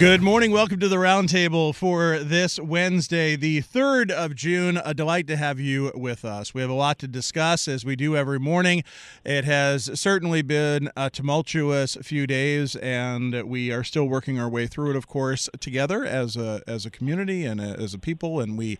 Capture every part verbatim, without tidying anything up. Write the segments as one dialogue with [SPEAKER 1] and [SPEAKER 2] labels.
[SPEAKER 1] Good morning. Welcome to the Roundtable for this Wednesday, the third of June. A delight to have you with us. We have a lot to discuss, as we do every morning. It has certainly been a tumultuous few days, and we are still working our way through it, of course, together as a, as a community and as a people, and we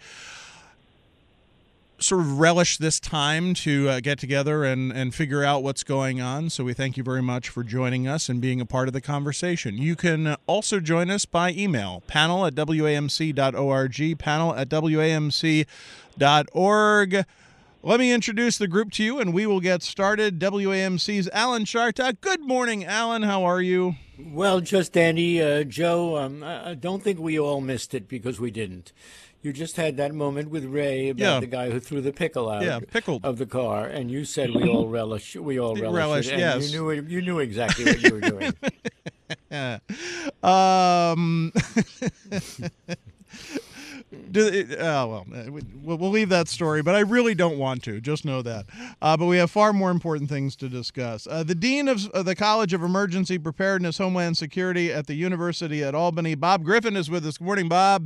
[SPEAKER 1] sort of relish this time to uh, get together and, and figure out what's going on. So we thank you very much for joining us and being a part of the conversation. You can also join us by email, panel at W A M C dot org, panel at W A M C dot org. Let me introduce the group to you, and we will get started. W A M C's Alan Chartock. Good morning, Alan. How are you?
[SPEAKER 2] Well, just Andy, uh, Joe, um, I don't think we all missed it because we didn't. You just had that moment with Ray about
[SPEAKER 1] yeah.
[SPEAKER 2] the guy who threw the pickle out
[SPEAKER 1] yeah, pickled.
[SPEAKER 2] of the car, and you said we all relish, we all relish,
[SPEAKER 1] relish
[SPEAKER 2] it, and
[SPEAKER 1] yes.
[SPEAKER 2] you knew it, you knew exactly what you were doing.
[SPEAKER 1] yeah. Um. Do, it, oh, well, well, we'll leave that story, but I really don't want to. Just know that. Uh, but we have far more important things to discuss. Uh, the Dean of uh, the College of Emergency Preparedness, Homeland Security at the University at Albany, Bob Griffin, is with us. Good morning, Bob.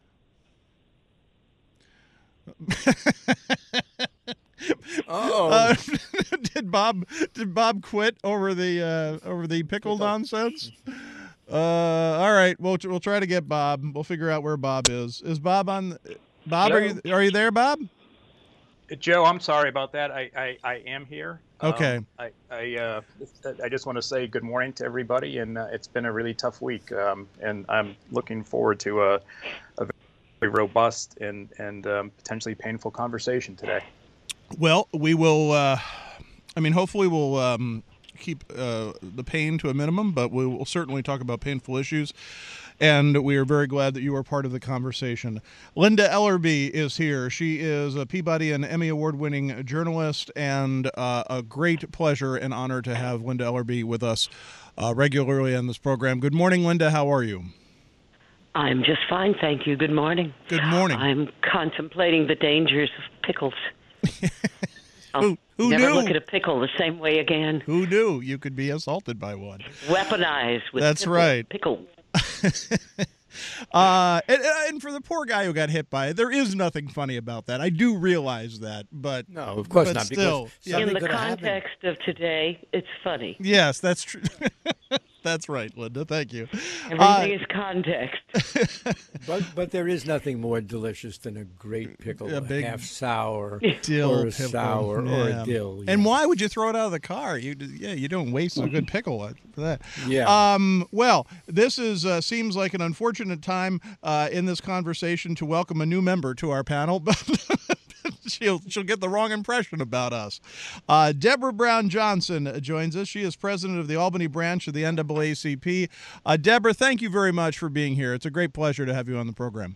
[SPEAKER 2] Oh,
[SPEAKER 1] uh, did Bob did Bob quit over the uh, over the pickle nonsense? Uh, all right, we'll we'll try to get Bob. We'll figure out where Bob is. Is Bob on? Bob,
[SPEAKER 3] Hello?
[SPEAKER 1] are you are you there, Bob?
[SPEAKER 3] Joe, I'm sorry about that. I I, I am here.
[SPEAKER 1] Okay.
[SPEAKER 3] Um, I I uh, I just want to say good morning to everybody, and uh, it's been a really tough week, um, and I'm looking forward to a, a very robust and and um, potentially painful conversation today.
[SPEAKER 1] Well, we will. Uh, I mean, hopefully, we'll um, keep uh, the pain to a minimum, but we will certainly talk about painful issues. And we are very glad that you are part of the conversation. Linda Ellerbee is here. She is a Peabody and Emmy Award-winning journalist, and uh, a great pleasure and honor to have Linda Ellerbee with us uh, regularly on this program. Good morning, Linda. How are you?
[SPEAKER 4] I'm just fine, thank you. Good morning.
[SPEAKER 1] Good morning.
[SPEAKER 4] I'm contemplating the dangers of pickles.
[SPEAKER 1] who who
[SPEAKER 4] never
[SPEAKER 1] knew?
[SPEAKER 4] look at a pickle the same way again.
[SPEAKER 1] Who knew you could be assaulted by one?
[SPEAKER 4] Weaponized with
[SPEAKER 1] That's
[SPEAKER 4] pickle,
[SPEAKER 1] right.
[SPEAKER 4] Pickle.
[SPEAKER 1] uh, and, and for the poor guy who got hit by it, there is nothing funny about that. I do realize that, but
[SPEAKER 2] no, of course
[SPEAKER 1] but
[SPEAKER 2] not.
[SPEAKER 1] Still,
[SPEAKER 2] because
[SPEAKER 4] in the
[SPEAKER 2] could have
[SPEAKER 4] context of today, it's funny.
[SPEAKER 1] Yes, that's true. That's right, Linda. Thank you.
[SPEAKER 4] Everything
[SPEAKER 1] uh,
[SPEAKER 4] is context.
[SPEAKER 2] But but there is nothing more delicious than a great pickle,
[SPEAKER 1] A
[SPEAKER 2] a
[SPEAKER 1] big
[SPEAKER 2] half sour
[SPEAKER 1] dill
[SPEAKER 2] or a
[SPEAKER 1] pickle.
[SPEAKER 2] sour
[SPEAKER 1] Yeah.
[SPEAKER 2] or a dill.
[SPEAKER 1] And
[SPEAKER 2] yeah.
[SPEAKER 1] why would you throw it out of the car? You yeah, you don't waste a good pickle for that.
[SPEAKER 2] Yeah.
[SPEAKER 1] Um. Well, this is uh, seems like an unfortunate time uh, in this conversation to welcome a new member to our panel, but she'll she'll get the wrong impression about us. Uh, Deborah Brown Johnson joins us. She is president of the Albany branch of the N double A C P. Uh, Deborah, thank you very much for being here. It's a great pleasure to have you on the program.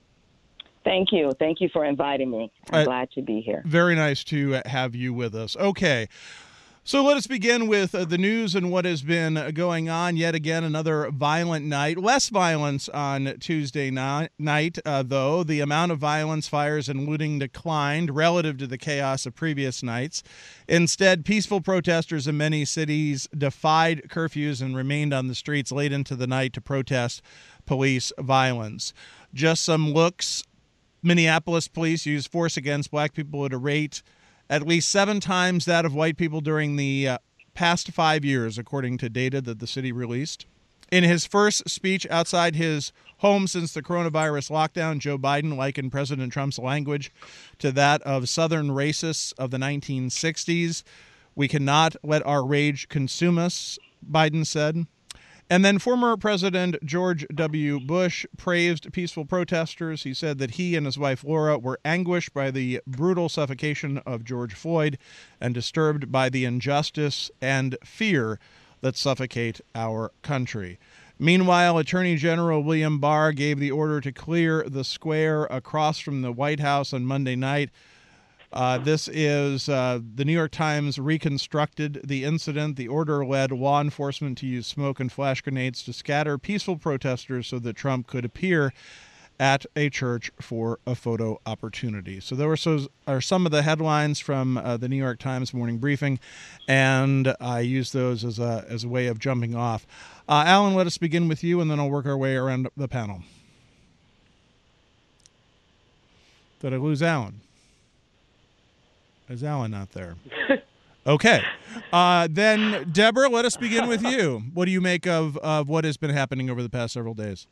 [SPEAKER 5] Thank you. Thank you for inviting me. I'm
[SPEAKER 1] Uh,
[SPEAKER 5] glad to be here.
[SPEAKER 1] Very nice to have you with us. Okay. So let us begin with uh, the news and what has been going on. Yet again, another violent night. Less violence on Tuesday ni- night, uh, though. The amount of violence, fires, and looting declined relative to the chaos of previous nights. Instead, peaceful protesters in many cities defied curfews and remained on the streets late into the night to protest police violence. Just some looks. Minneapolis police used force against black people at a rate at least seven times that of white people during the uh, past five years, according to data that the city released. In his first speech outside his home since the coronavirus lockdown, Joe Biden likened President Trump's language to that of Southern racists of the nineteen sixties. We cannot let our rage consume us, Biden said. And then former President George W. Bush praised peaceful protesters. He said that he and his wife Laura were anguished by the brutal suffocation of George Floyd and disturbed by the injustice and fear that suffocate our country. Meanwhile, Attorney General William Barr gave the order to clear the square across from the White House on Monday night. Uh, this is uh, the New York Times reconstructed the incident. The order led law enforcement to use smoke and flash grenades to scatter peaceful protesters so that Trump could appear at a church for a photo opportunity. So there were so, are some of the headlines from uh, the New York Times morning briefing, and I used those as a as a way of jumping off. Uh, Alan, let us begin with you, and then I'll work our way around the panel. Did I lose Alan? Is Alan not there? Okay. Uh, then, Deborah, let us begin with you. What do you make of, of what has been happening over the past several days?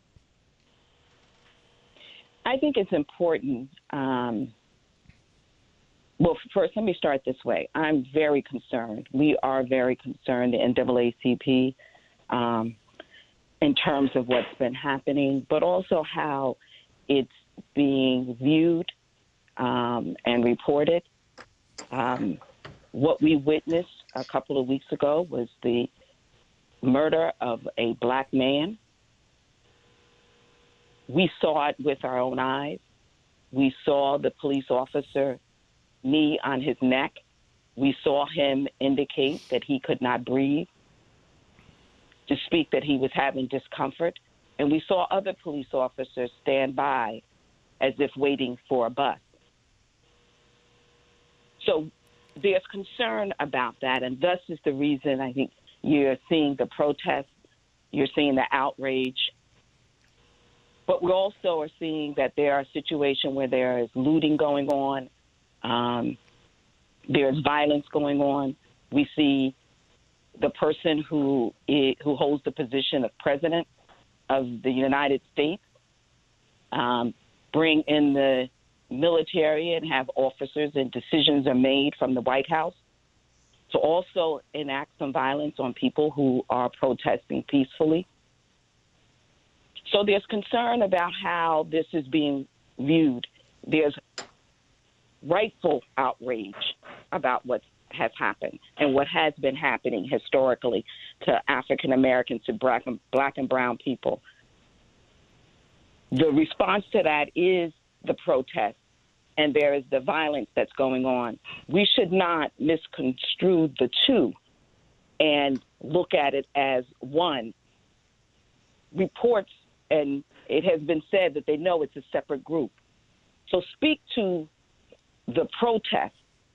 [SPEAKER 5] I think it's important. Um, well, first, let me start this way. I'm very concerned. We are very concerned, the N double A C P, um, in terms of what's been happening, but also how it's being viewed um, and reported. Um, what we witnessed a couple of weeks ago was the murder of a black man. We saw it with our own eyes. We saw the police officer knee on his neck. We saw him indicate that he could not breathe, to speak that he was having discomfort. And we saw other police officers stand by as if waiting for a bus. So there's concern about that, and thus is the reason I think you're seeing the protests, you're seeing the outrage. But we also are seeing that there are situations where there is looting going on, um, there's violence going on. We see the person who is, who holds the position of president of the United States um, bring in the military and have officers, and decisions are made from the White House to also enact some violence on people who are protesting peacefully. So there's concern about how this is being viewed. There's rightful outrage about what has happened and what has been happening historically to African Americans, to black and, black and brown people. The response to that is the protest, and there is the violence that's going on. We should not misconstrue the two and look at it as one. Reports, and it has been said that they know it's a separate group. So speak to the protest.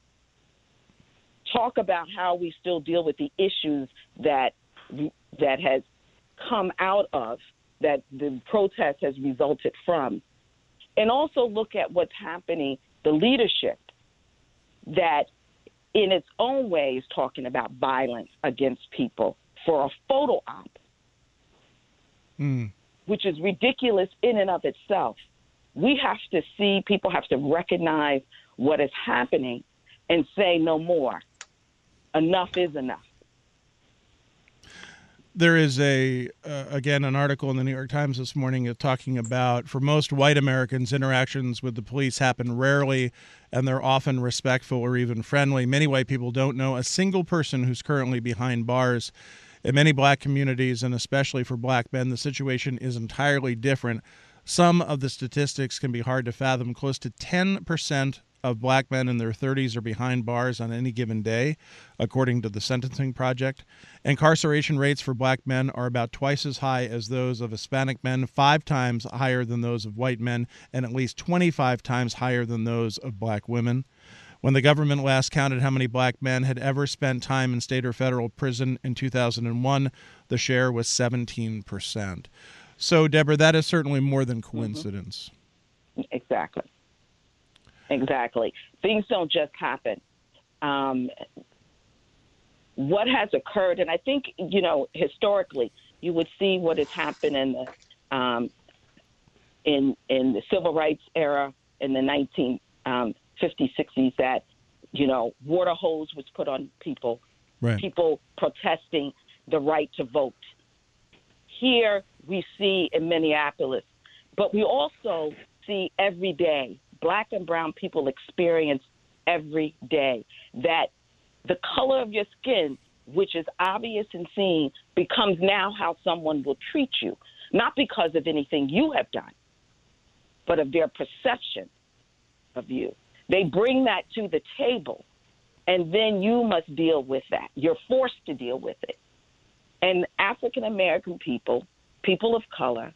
[SPEAKER 5] Talk about how we still deal with the issues that that has come out of, that the protest has resulted from. And also look at what's happening, the leadership that in its own way is talking about violence against people for a photo op,
[SPEAKER 1] Mm.
[SPEAKER 5] which is ridiculous in and of itself. We have to see, people have to recognize what is happening and say no more. Enough is enough.
[SPEAKER 1] There is a, uh, again, an article in the New York Times this morning talking about, for most white Americans, interactions with the police happen rarely, and they're often respectful or even friendly. Many white people don't know a single person who's currently behind bars. In many black communities, and especially for black men, the situation is entirely different. Some of the statistics can be hard to fathom. Close to ten percent of black men in their thirties are behind bars on any given day, according to the Sentencing Project. Incarceration rates for black men are about twice as high as those of Hispanic men, five times higher than those of white men, and at least twenty-five times higher than those of black women. When the government last counted how many black men had ever spent time in state or federal prison in two thousand one, the share was seventeen percent. So, Deborah, that is certainly more than coincidence.
[SPEAKER 5] Mm-hmm. Exactly. Exactly. Things don't just happen. Um, what has occurred, and I think, you know, historically, you would see what has happened in the um, in in the civil rights era in the nineteen fifties, sixties, that, you know, water hose was put on people,
[SPEAKER 1] right.
[SPEAKER 5] People protesting the right to vote. Here we see in Minneapolis, but we also see every day, black and brown people experience every day that the color of your skin, which is obvious and seen, becomes now how someone will treat you, not because of anything you have done, but of their perception of you. They bring that to the table, and then you must deal with that. You're forced to deal with it. And African American people, people of color,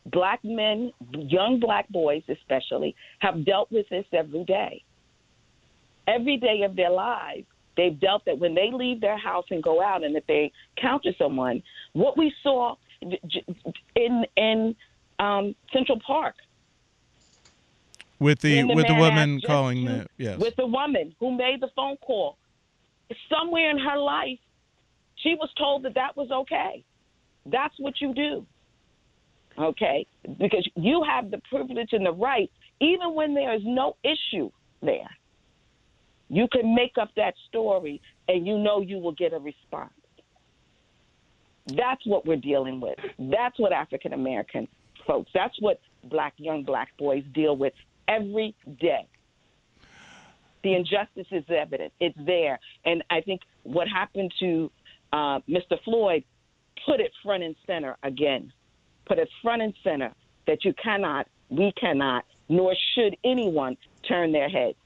[SPEAKER 5] Black men, young black boys especially, have dealt with this every day. Every day of their lives, they've dealt that when they leave their house and go out, and if they encounter someone, what we saw in in um, Central Park
[SPEAKER 1] with the,
[SPEAKER 5] the
[SPEAKER 1] with the
[SPEAKER 5] man
[SPEAKER 1] woman
[SPEAKER 5] asked
[SPEAKER 1] calling
[SPEAKER 5] to,
[SPEAKER 1] the yes
[SPEAKER 5] with the woman who made the phone call. Somewhere in her life, she was told that that was okay. That's what you do, okay? Because you have the privilege and the right, even when there is no issue there. You can make up that story, and you know you will get a response. That's what we're dealing with. That's what African American folks, that's what black young black boys deal with every day. The injustice is evident. It's there. And I think what happened to uh, Mister Floyd put it front and center again, put it front and center that you cannot, we cannot, nor should anyone turn their head.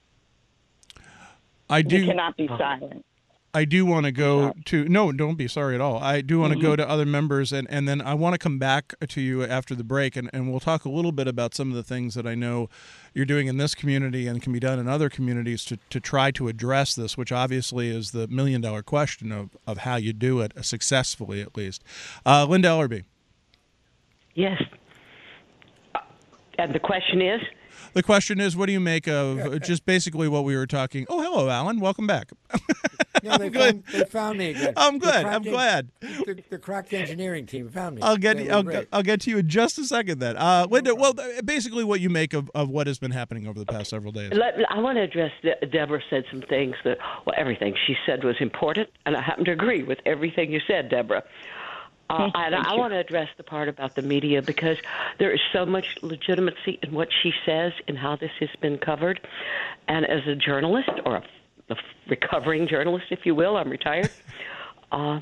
[SPEAKER 1] I do.
[SPEAKER 5] You cannot be silent.
[SPEAKER 1] I do want to go to, no, don't be sorry at all. I do want to mm-hmm. go to other members, and, and then I want to come back to you after the break, and, and we'll talk a little bit about some of the things that I know you're doing in this community and can be done in other communities to, to try to address this, which obviously is the million-dollar question of, of how you do it, successfully at least. Uh, Linda Ellerby.
[SPEAKER 4] Yes. And the question is?
[SPEAKER 1] The question is, what do you make of just basically what we were talking? Oh, hello, Alan. Welcome back.
[SPEAKER 2] No, they found, they found me again.
[SPEAKER 1] I'm good. I'm
[SPEAKER 2] en-
[SPEAKER 1] glad.
[SPEAKER 2] The, the cracked engineering team found me.
[SPEAKER 1] I'll get I'll, I'll get to you in just a second then. Uh, Linda, well, basically what you make of, of what has been happening over the past several days.
[SPEAKER 4] Let, I want to address, De- Deborah said some things that, well, everything she said was important, and I happen to agree with everything you said, Deborah. Uh, and I want to address the part about the media, because there is so much legitimacy in what she says and how this has been covered. And as a journalist, or a, a recovering journalist, if you will, I'm retired, uh,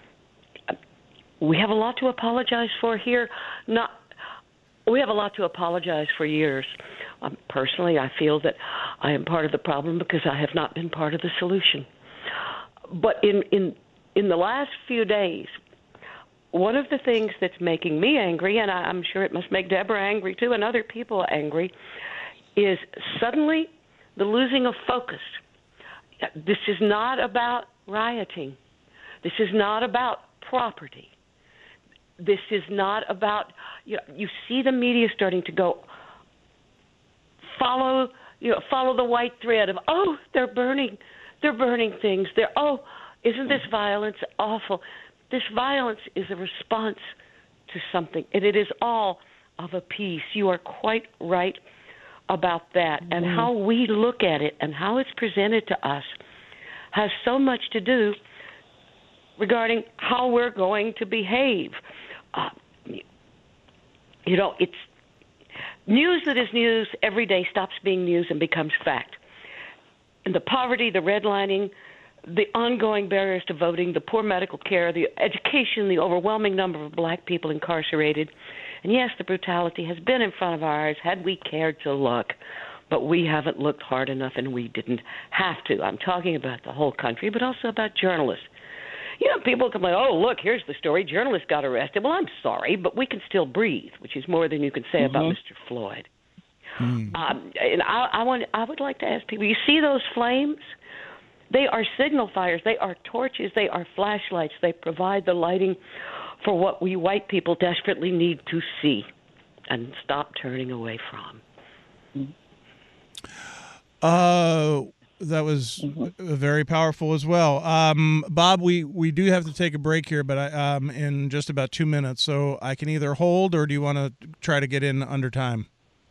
[SPEAKER 4] we have a lot to apologize for here. Not, we have a lot to apologize for years. Um, personally, I feel that I am part of the problem because I have not been part of the solution. But in, in, in the last few days, one of the things that's making me angry, and I'm sure it must make Deborah angry too, and other people angry, is suddenly the losing of focus. This is not about rioting. This is not about property. This is not about, you know, you see the media starting to go, follow, you know, follow the white thread of, oh, they're burning, they're burning things. They're, oh, isn't this violence awful? This violence is a response to something, and it is all of a piece. You are quite right about that. Mm-hmm. And how we look at it and how it's presented to us has so much to do regarding how we're going to behave. Uh, you know, it's news that is news every day stops being news and becomes fact. And the poverty, the redlining, the ongoing barriers to voting, the poor medical care, the education, the overwhelming number of black people incarcerated. And yes, the brutality has been in front of our eyes had we cared to look, but we haven't looked hard enough, and we didn't have to. I'm talking about the whole country, but also about journalists. You know, people complain, oh, look, here's the story. Journalists got arrested. Well, I'm sorry, but we can still breathe, which is more than you can say mm-hmm. about Mister Floyd. Mm. Um, and I, I, want, I would like to ask people, you see those flames? They are signal fires. They are torches. They are flashlights. They provide the lighting for what we white people desperately need to see and stop turning away from.
[SPEAKER 1] Uh, that was mm-hmm. very powerful as well. Um, Bob, we, we do have to take a break here, but I, um, in just about two minutes. So I can either hold, or do you want to try to get in under time?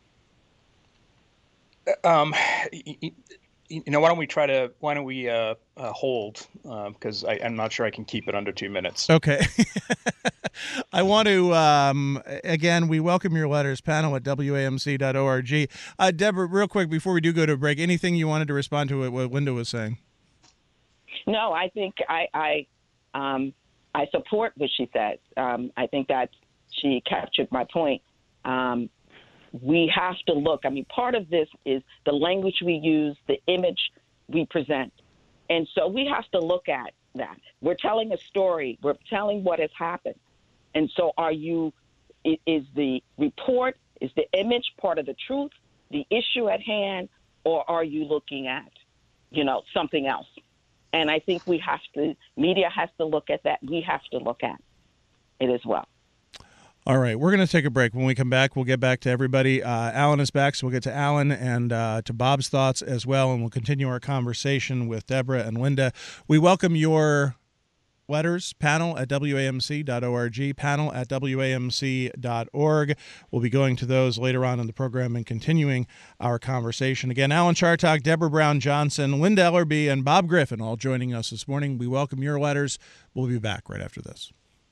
[SPEAKER 3] Um. You know, why don't we try to, why don't we uh, uh, hold, because uh, I'm not sure I can keep it under two minutes.
[SPEAKER 1] Okay. I want to, um, again, we welcome your letters, panel at W A M C dot org. Uh, Deborah, real quick, before we do go to a break, anything you wanted to respond to what Linda was saying?
[SPEAKER 5] No, I think I I, um, I support what she said. Um, I think that she captured my point. Um We have to look. I mean, part of this is the language we use, the image we present. And so we have to look at that. We're telling a story. We're telling what has happened. And so are you is the report, is the image part of the truth, the issue at hand, or are you looking at, you know, something else? And I think we have to, media has to look at that. We have to look at it as well.
[SPEAKER 1] All right, we're going to take a break. When we come back, we'll get back to everybody. Uh, Alan is back, so we'll get to Alan and uh, to Bob's thoughts as well, and we'll continue our conversation with Deborah and Linda. We welcome your letters, panel at W A M C dot org, panel at W A M C dot org. We'll be going to those later on in the program and continuing our conversation. Again, Alan Chartock, Deborah Brown Johnson, Linda Ellerby, and Bob Griffin all joining us this morning. We welcome your letters. We'll be back right after this.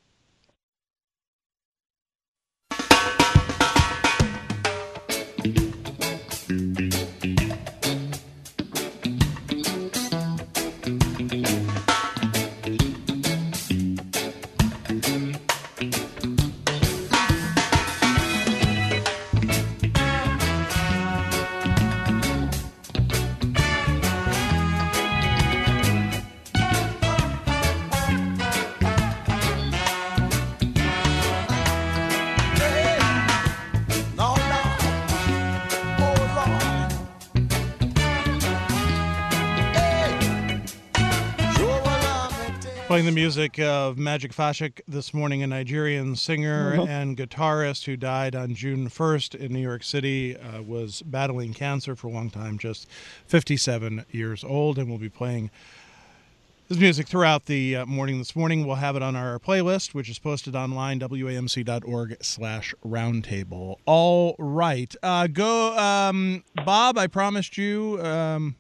[SPEAKER 1] Playing the music of Magic Fashik this morning, a Nigerian singer mm-hmm. and guitarist who died on June first in New York City, uh, was battling cancer for a long time, just fifty-seven years old, and we'll be playing his music throughout the uh, morning this morning. We'll have it on our playlist, which is posted online, W A M C dot org slash roundtable. All right. Uh, go, um, Bob, I promised you um,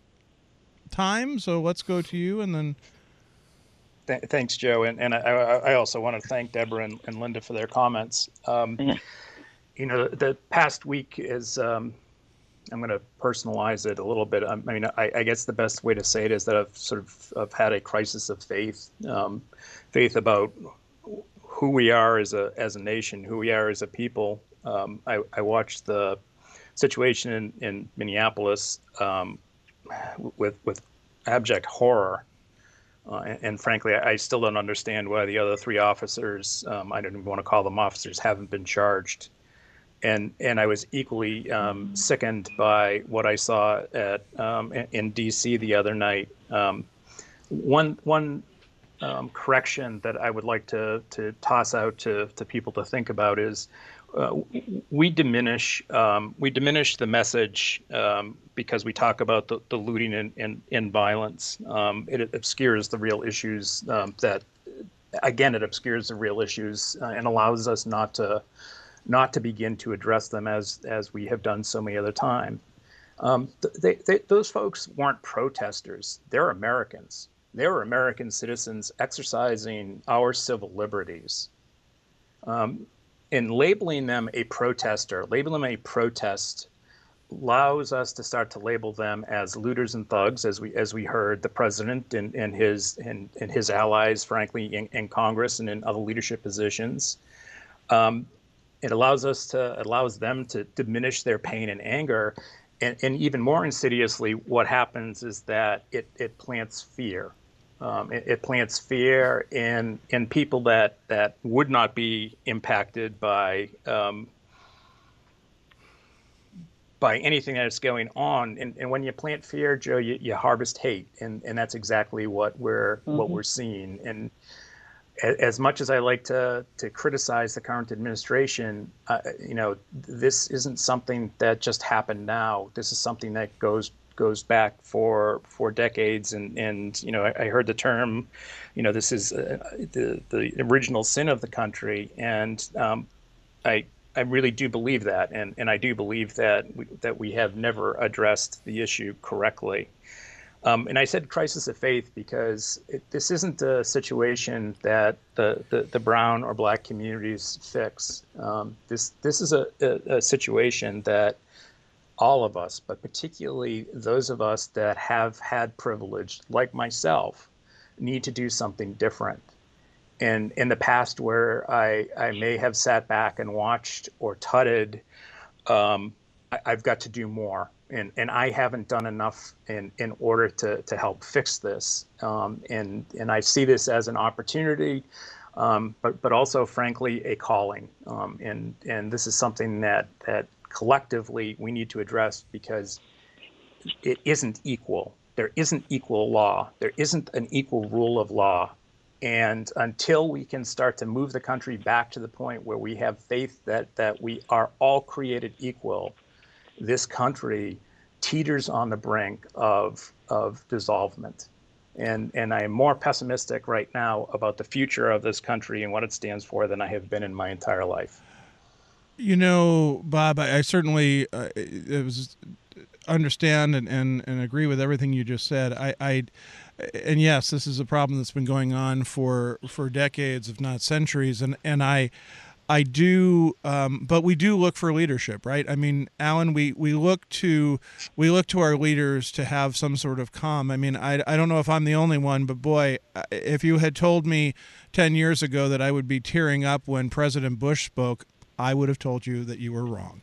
[SPEAKER 1] time, so let's go to you, and then...
[SPEAKER 3] Th- thanks, Joe. And, and I, I also want to thank Deborah and, and Linda for their comments. Um, yeah. You know, the past week is, um, I'm going to personalize it a little bit. I mean, I, I guess the best way to say it is that I've sort of I've had a crisis of faith, um, faith about who we are as a as a nation, who we are as a people. Um, I, I watched the situation in, in Minneapolis um, with with abject horror. Uh, and, and frankly, I, I still don't understand why the other three officers, um, I don't even want to call them officers, haven't been charged. And and I was equally um, sickened by what I saw at um, in, in D C the other night. Um, one one um, correction that I would like to to toss out to to people to think about is uh, we diminish um, we diminish the message um, because we talk about the, the looting and, and, and violence. Um, it obscures the real issues um, that, again, it obscures the real issues uh, and allows us not to not to begin to address them as as we have done so many other times. Um, they, they, those folks weren't protesters. They're Americans. They were American citizens exercising our civil liberties. Um, and labeling them a protester, labeling them a protest, allows us to start to label them as looters and thugs, as we as we heard the president and, and his and, and his allies, frankly, in, in Congress and in other leadership positions. Um, it allows us to allows them to diminish their pain and anger, and, and even more insidiously, what happens is that it it plants fear. Um, it, it plants fear in in people that that would not be impacted by. Um, by anything that is going on. And, and when you plant fear, Joe, you, you harvest hate. And, and that's exactly what we're mm-hmm. what we're seeing. And a, as much as I like to to criticize the current administration, uh, you know, this isn't something that just happened now. This is something that goes goes back for for decades. And, and you know, I, I heard the term, you know, this is uh, the, the original sin of the country. And um, I I really do believe that, and, and I do believe that we, that we have never addressed the issue correctly. Um, and I said crisis of faith because it, this isn't a situation that the, the, the brown or black communities fix. Um, this this is a, a, a situation that all of us, but particularly those of us that have had privilege, like myself, need to do something different. And in the past where I, I may have sat back and watched or tutted, um, I, I've got to do more. And, and I haven't done enough in, in order to, to help fix this. Um, and, and I see this as an opportunity um, but but also, frankly, a calling. Um, and and this is something that that collectively we need to address, because it isn't equal. There isn't equal law. There isn't an equal rule of law. And until we can start to move the country back to the point where we have faith that that we are all created equal, this country teeters on the brink of of dissolvement. And and I am more pessimistic right now about the future of this country and what it stands for than I have been in my entire life.
[SPEAKER 1] You know, Bob, I, I certainly uh, it was understand and, and, and agree with everything you just said. I, I and yes, this is a problem that's been going on for for decades, if not centuries. And and I. I do, um, but we do look for leadership, right? I mean, Alan, we, we look to we look to our leaders to have some sort of calm. I mean, I, I don't know if I'm the only one, but boy, if you had told me ten years ago that I would be tearing up when President Bush spoke, I would have told you that you were wrong.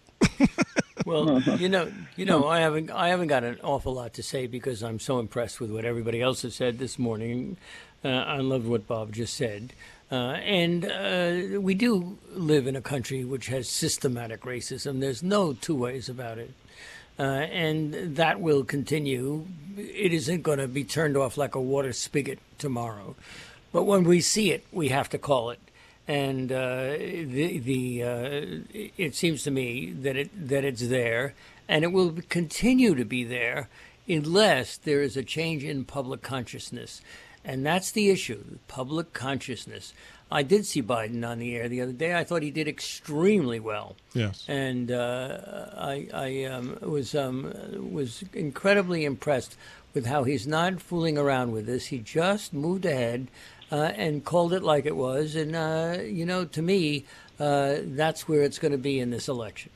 [SPEAKER 2] Well, you know, you know, I haven't, I haven't got an awful lot to say because I'm so impressed with what everybody else has said this morning. Uh, I loved what Bob just said. Uh, and uh, we do live in a country which has systematic racism. There's no two ways about it. Uh, and that will continue. It isn't going to be turned off like a water spigot tomorrow. But when we see it, we have to call it. And uh, the the uh, it seems to me that it that it's there, and it will continue to be there unless there is a change in public consciousness. And that's the issue, public consciousness. I did see Biden on the air the other day. I thought he did extremely well.
[SPEAKER 1] Yes.
[SPEAKER 2] And uh, I, I um, was um, was incredibly impressed with how he's not fooling around with this. He just moved ahead uh, and called it like it was. And, uh, you know, to me, uh, that's where it's going to be in this election.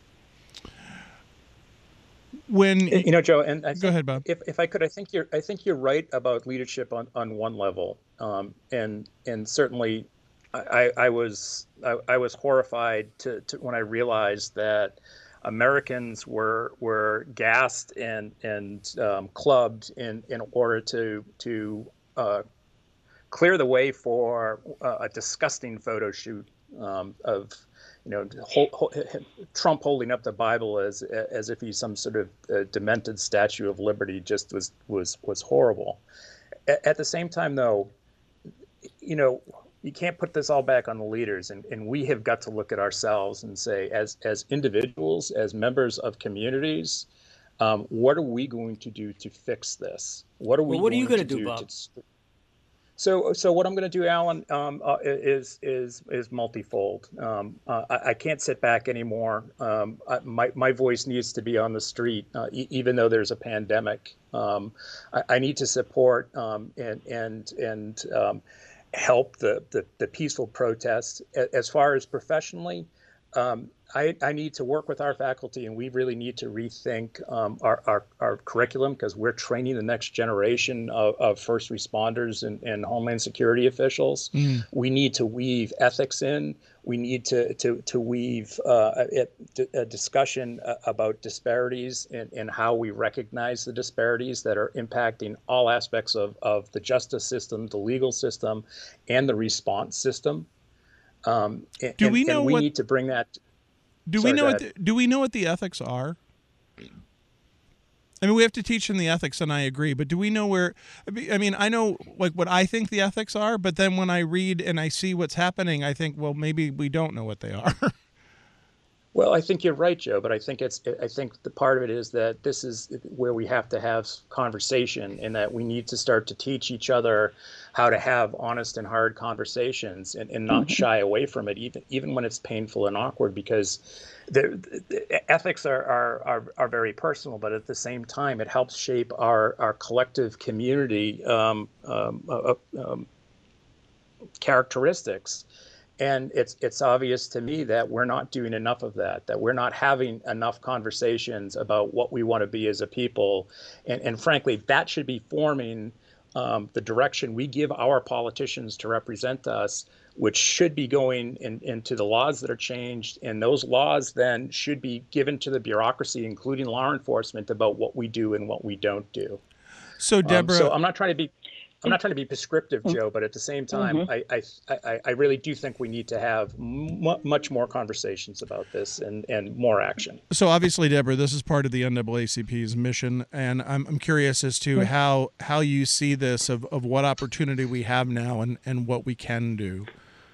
[SPEAKER 1] When
[SPEAKER 3] you know, Joe, and I
[SPEAKER 1] go ahead, Bob.
[SPEAKER 3] If if I could, I think you're I think you're right about leadership on, on one level, um, and and certainly, I, I was I, I was horrified to, to when I realized that Americans were were gassed and and um, clubbed in in order to to uh, clear the way for uh, a disgusting photo shoot um, of. You know, hold, hold, Trump holding up the Bible as as if he's some sort of uh, demented Statue of Liberty just was was was horrible. At, at the same time, though, you know, you can't put this all back on the leaders, and, and we have got to look at ourselves and say, as as individuals, as members of communities, um, what are we going to do to fix this? What are we?
[SPEAKER 2] Well, what
[SPEAKER 3] going
[SPEAKER 2] are you going to
[SPEAKER 3] do,
[SPEAKER 2] do, Bob?
[SPEAKER 3] To, So, so what I'm going to do, Alan, um, uh, is is is multifold. Um, uh, I, I can't sit back anymore. Um, I, my my voice needs to be on the street, uh, e- even though there's a pandemic. Um, I, I need to support um, and and and um, help the, the the peaceful protests. As far as professionally, um, I, I need to work with our faculty, and we really need to rethink um, our, our, our curriculum, because we're training the next generation of, of first responders and, and Homeland Security officials. Mm. We need to weave ethics in. We need to to, to weave uh, a, a discussion about disparities and, and how we recognize the disparities that are impacting all aspects of, of the justice system, the legal system, and the response system. Um, and,
[SPEAKER 1] Do we know
[SPEAKER 3] and we
[SPEAKER 1] what...
[SPEAKER 3] need to bring that...
[SPEAKER 1] Do
[SPEAKER 3] Sorry,
[SPEAKER 1] we know what the, do we know what the ethics are? I mean, we have to teach them the ethics, and I agree. But do we know where? I mean, I know like what I think the ethics are, but then when I read and I see what's happening, I think, well, maybe we don't know what they are.
[SPEAKER 3] Well, I think you're right, Joe. But I think it's I think the part of it is that this is where we have to have conversation, and that we need to start to teach each other how to have honest and hard conversations, and, and not shy away from it, even even when it's painful and awkward, because the, the ethics are, are, are, are very personal, but at the same time, it helps shape our, our collective community um, um, uh, um, characteristics. And it's it's obvious to me that we're not doing enough of that, that we're not having enough conversations about what we want to be as a people. And, and frankly, that should be forming um, the direction we give our politicians to represent us, which should be going in, into the laws that are changed. And those laws then should be given to the bureaucracy, including law enforcement, about what we do and what we don't do.
[SPEAKER 1] So, Deborah.
[SPEAKER 3] Um, so I'm not trying to be. I'm not trying to be prescriptive, Joe, but at the same time,
[SPEAKER 5] Mm-hmm.
[SPEAKER 3] I, I, I, I really do think we need to have m- much more conversations about this and, and more action.
[SPEAKER 1] So obviously, Deborah, this is part of the N double A C P's mission, and I'm, I'm curious as to how how you see this, of, of what opportunity we have now and, and what we can do.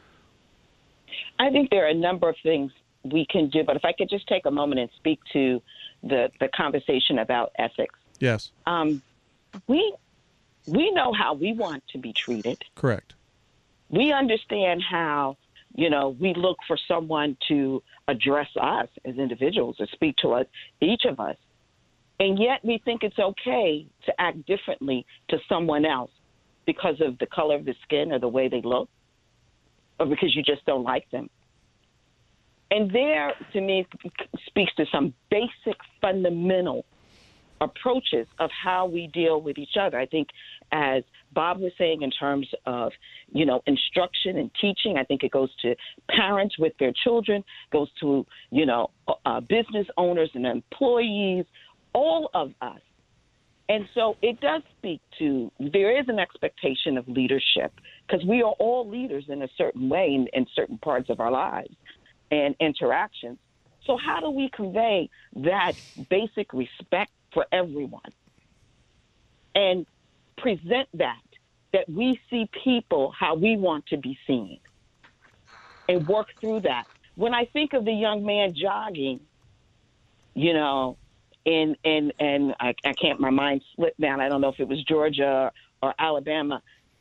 [SPEAKER 5] I think there are a number of things we can do, but if I could just take a moment and speak to the, the conversation about ethics.
[SPEAKER 1] Yes.
[SPEAKER 5] Um, we we know how we want to be treated.
[SPEAKER 1] Correct.
[SPEAKER 5] We understand how, you know, we look for someone to address us as individuals or speak to us, each of us. And yet we think it's okay to act differently to someone else because of the color of the skin or the way they look, or because you just don't like them. And there, to me, speaks to some basic fundamental approaches of how we deal with each other. I think, as Bob was saying, in terms of, you know, instruction and teaching, I think it goes to parents with their children, goes to, you know, uh, business owners and employees, all of us. And so it does speak to, there is an expectation of leadership, because we are all leaders in a certain way in, in certain parts of our lives and interactions. So how do we convey that basic respect for everyone and present that, that we see people how we want to be seen, and work through that? When I think of the young man jogging, you know, in, in, and I, I can't, my mind slipped down. I don't know if it was Georgia or Alabama.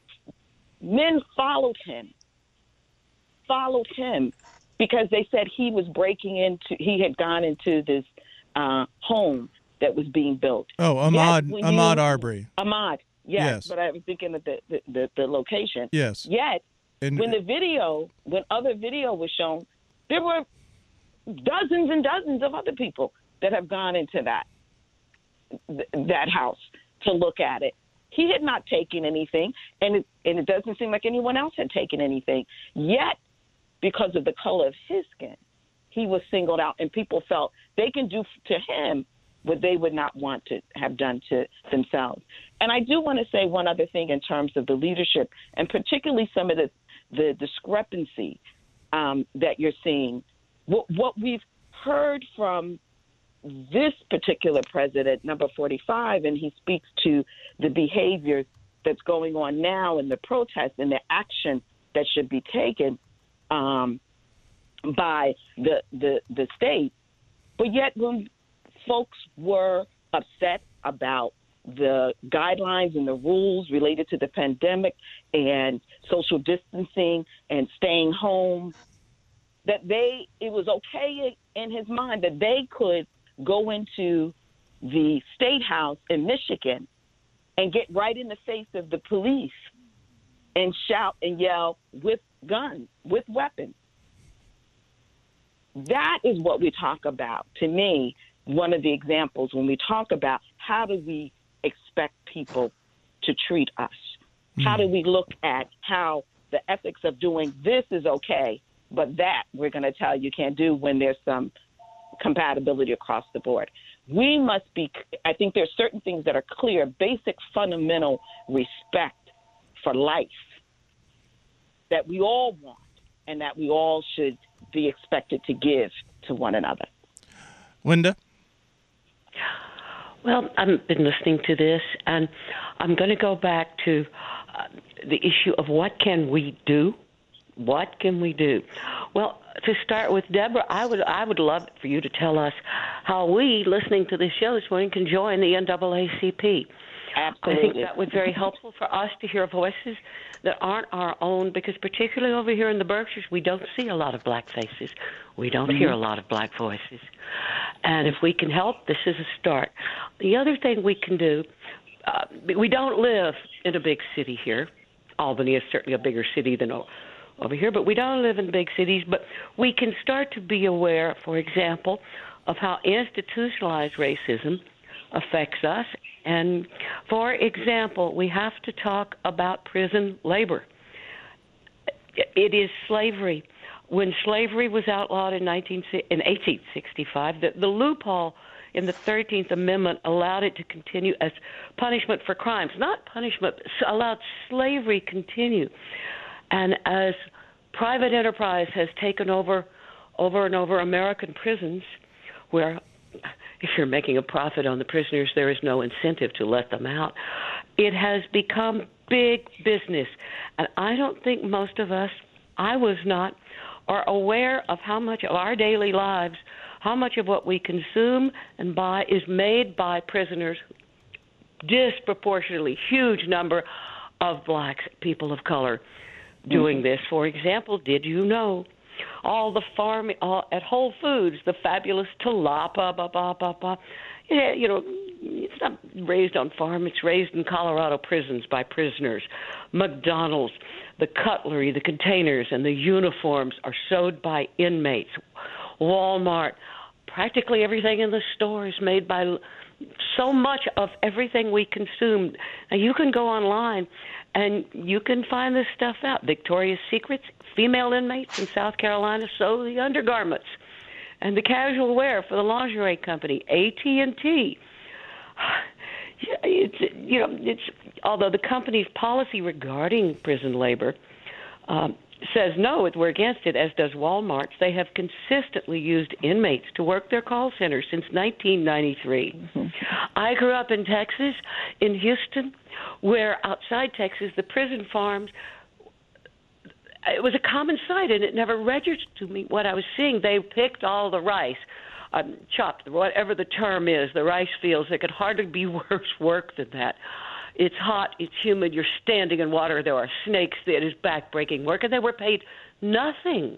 [SPEAKER 5] Men followed him, followed him because they said he was breaking into, he had gone into this uh, home that was being built.
[SPEAKER 1] Oh, Ahmaud,
[SPEAKER 5] Yet,
[SPEAKER 1] Ahmaud
[SPEAKER 5] you,
[SPEAKER 1] Arbery.
[SPEAKER 5] Ahmaud, yes,
[SPEAKER 1] Yes.
[SPEAKER 5] But I was thinking of the, the, the, the location.
[SPEAKER 1] Yes.
[SPEAKER 5] Yet,
[SPEAKER 1] And
[SPEAKER 5] when the video, when other video was shown, there were dozens and dozens of other people that have gone into that th- that house to look at it. He had not taken anything, and it, and it doesn't seem like anyone else had taken anything. Yet, because of the color of his skin, he was singled out, and people felt they can do to him what they would not want to have done to themselves. And I do want to say one other thing in terms of the leadership, and particularly some of the, the discrepancy um, that you're seeing. What, what we've heard from this particular president, number forty-five, and he speaks to the behavior that's going on now in the protests and the action that should be taken um, by the, the, the state. But yet when folks were upset about the guidelines and the rules related to the pandemic and social distancing and staying home, that they, it was okay in his mind that they could go into the state house in Michigan and get right in the face of the police and shout and yell with guns, with weapons. That is what we talk about. To me, one of the examples when we talk about how do we expect people to treat us? Mm. How do we look at how the ethics of doing this is okay, but that we're going to tell you can't do when there's some compatibility across the board? We must be, I think there's certain things that are clear, basic fundamental respect for life that we all want and that we all should be expected to give to one another.
[SPEAKER 1] Linda?
[SPEAKER 4] Well, I've been listening to this, and I'm going to go back to uh, the issue of what can we do? What can we do? Well, to start with, Deborah, I would I would love for you to tell us how we, listening to this show this morning, can join the N double A C P.
[SPEAKER 5] Absolutely.
[SPEAKER 4] I think that would be very helpful for us to hear voices that aren't our own, because particularly over here in the Berkshires, we don't see a lot of black faces. We don't mm-hmm. hear a lot of black voices. And if we can help, this is a start. The other thing we can do, uh, we don't live in a big city here. Albany is certainly a bigger city than over here, but we don't live in big cities. But we can start to be aware, for example, of how institutionalized racism affects us. And, for example, we have to talk about prison labor. It is slavery. When slavery was outlawed in, nineteen, in eighteen sixty-five, the, the loophole in the thirteenth Amendment allowed it to continue as punishment for crimes, not punishment, allowed slavery continue. And as private enterprise has taken over over and over American prisons, where if you're making a profit on the prisoners, there is no incentive to let them out, it has become big business. And I don't think most of us, I was not, are aware of how much of our daily lives, how much of what we consume and buy is made by prisoners, disproportionately huge number of blacks, people of color doing mm-hmm. this. For example, did you know all the farm all, at Whole Foods, the fabulous tilapia, ba, ba, ba, ba, yeah, you know, it's not raised on farm, it's raised in Colorado prisons by prisoners. McDonald's, the cutlery, the containers, and the uniforms are sewed by inmates. Walmart, practically everything in the store is made by so much of everything we consume. Now, you can go online and you can find this stuff out. Victoria's Secrets, female inmates in South Carolina sew the undergarments and the casual wear for the lingerie company, A T and T. It's, you know, it's although the company's policy regarding prison labor um, says no, we're against it, as does Walmart's. They have consistently used inmates to work their call centers since nineteen ninety-three. Mm-hmm. I grew up in Texas, in Houston, where outside Texas, the prison farms, it was a common sight, and it never registered to me what I was seeing. They picked all the rice, um, chopped, whatever the term is, the rice fields. It could hardly be worse work than that. It's hot, it's humid, you're standing in water, there are snakes, it is back-breaking work, and they were paid nothing.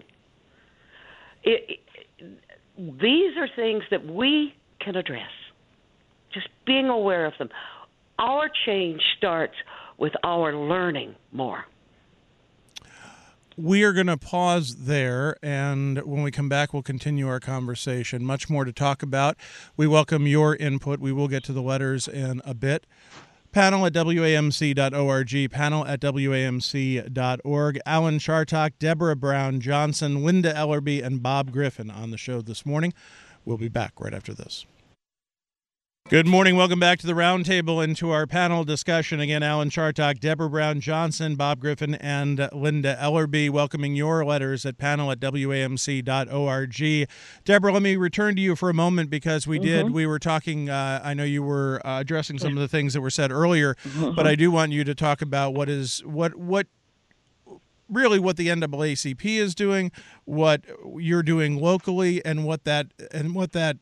[SPEAKER 4] It, it, these are things that we can address, just being aware of them. Our change starts with our learning more.
[SPEAKER 1] We are going to pause there, and when we come back, we'll continue our conversation. Much more to talk about. We welcome your input. We will get to the letters in a bit. Panel at W A M C dot org, panel at W A M C dot org. Alan Chartock, Deborah Brown Johnson, Linda Ellerby, and Bob Griffin on the show this morning. We'll be back right after this. Good morning. Welcome back to the Roundtable and to our panel discussion. Again, Alan Chartock, Deborah Brown Johnson, Bob Griffin, and Linda Ellerby, welcoming your letters at panel at W A M C dot org. Deborah, let me return to you for a moment because we mm-hmm. did, we were talking, uh, I know you were uh, addressing some of the things that were said earlier, mm-hmm. but I do want you to talk about what is, what, what, really what the N double A C P is doing, what you're doing locally, and what that, and what that,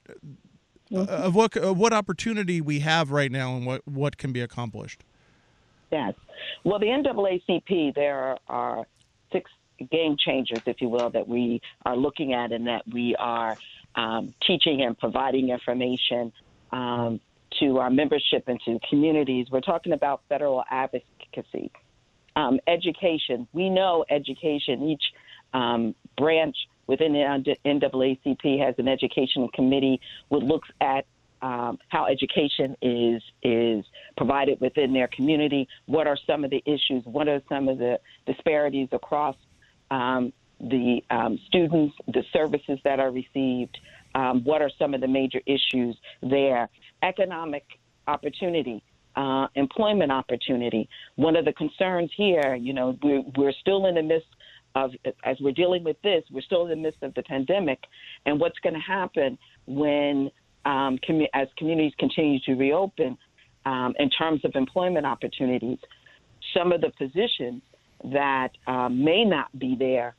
[SPEAKER 1] Uh, of what uh, what opportunity we have right now and what, what can be accomplished.
[SPEAKER 5] Yes. Well, the N double A C P, there are six game changers, if you will, that we are looking at and that we are um, teaching and providing information um, to our membership and to communities. We're talking about federal advocacy, um, education. We know education, each um, branch within the N double A C P has an education committee which looks at um, how education is is provided within their community. What are some of the issues? What are some of the disparities across um, the um, students, the services that are received? Um, what are some of the major issues there? Economic opportunity, uh, employment opportunity. One of the concerns here, you know, we're, we're still in the midst of, as we're dealing with this, we're still in the midst of the pandemic, and what's going to happen when, um, commu- as communities continue to reopen, um, in terms of employment opportunities, some of the positions that um, may not be there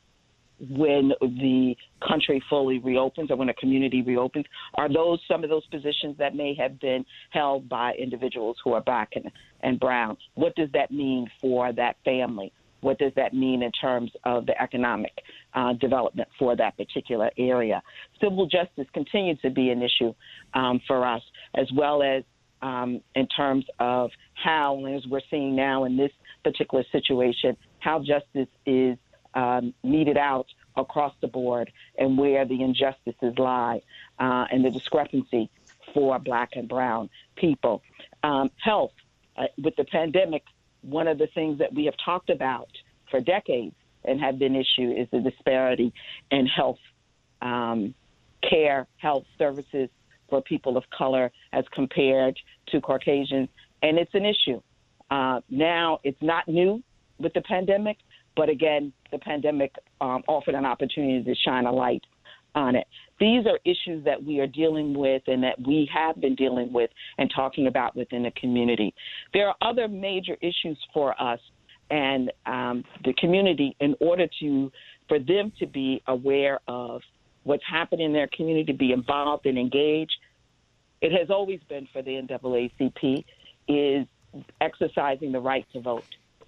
[SPEAKER 5] when the country fully reopens or when a community reopens are those some of those positions that may have been held by individuals who are Black and, and brown. What does that mean for that family? What does that mean in terms of the economic uh, development for that particular area? Civil justice continues to be an issue um, for us, as well as um, in terms of how, as we're seeing now in this particular situation, how justice is um, meted out across the board and where the injustices lie uh, and the discrepancy for Black and brown people. Um, health, uh, with the pandemic, one of the things that we have talked about for decades and have been issue is the disparity in health um, care, health services for people of color as compared to Caucasians, and it's an issue. Uh, now, it's not new with the pandemic, but again, the pandemic um, offered an opportunity to shine a light on it. These are issues that we are dealing with and that we have been dealing with and talking about within the community. There are other major issues for us and um, the community in order to for them to be aware of what's happening in their community, to be involved and engaged. It has always been for the N double A C P is exercising the right to vote,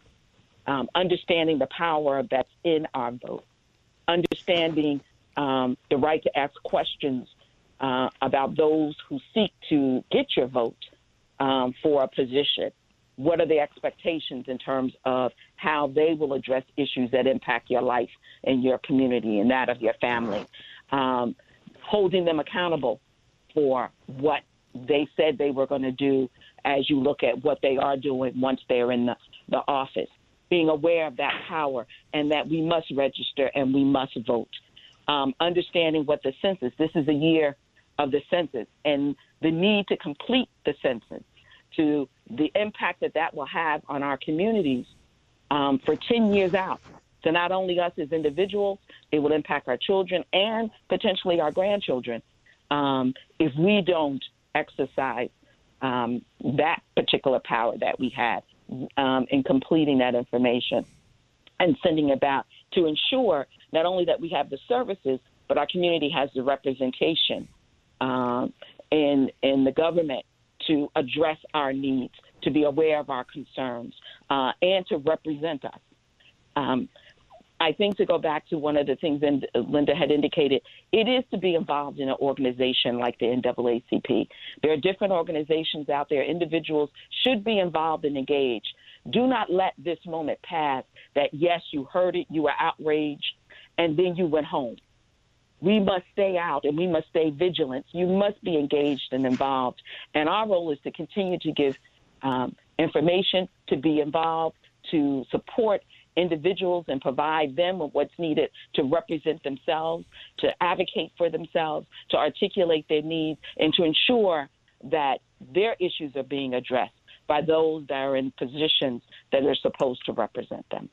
[SPEAKER 5] um, understanding the power that's in our vote, understanding um, the right to ask questions uh, about those who seek to get your vote um, for a position. What are the expectations in terms of how they will address issues that impact your life and your community and that of your family? Um, holding them accountable for what they said they were going to do as you look at what they are doing once they're in the, the office. Being aware of that power and that we must register and we must vote. Um, understanding what the census, this is a year of the census, and the need to complete the census, to the impact that that will have on our communities um, for ten years out. So not only us as individuals, it will impact our children and potentially our grandchildren um, if we don't exercise um, that particular power that we have um, in completing that information and sending it back to ensure not only that we have the services, but our community has the representation um, in, in the government to address our needs, to be aware of our concerns, uh, and to represent us. Um, I think to go back to one of the things Linda had indicated, it is to be involved in an organization like the N double A C P. There are different organizations out there. Individuals should be involved and engaged. Do not let this moment pass that, yes, you heard it, you were outraged, and then you went home. We must stay out and we must stay vigilant. You must be engaged and involved. And our role is to continue to give um, information, to be involved, to support individuals and provide them with what's needed to represent themselves, to advocate for themselves, to articulate their needs, and to ensure that their issues are being addressed by those that are in positions that are supposed to represent them.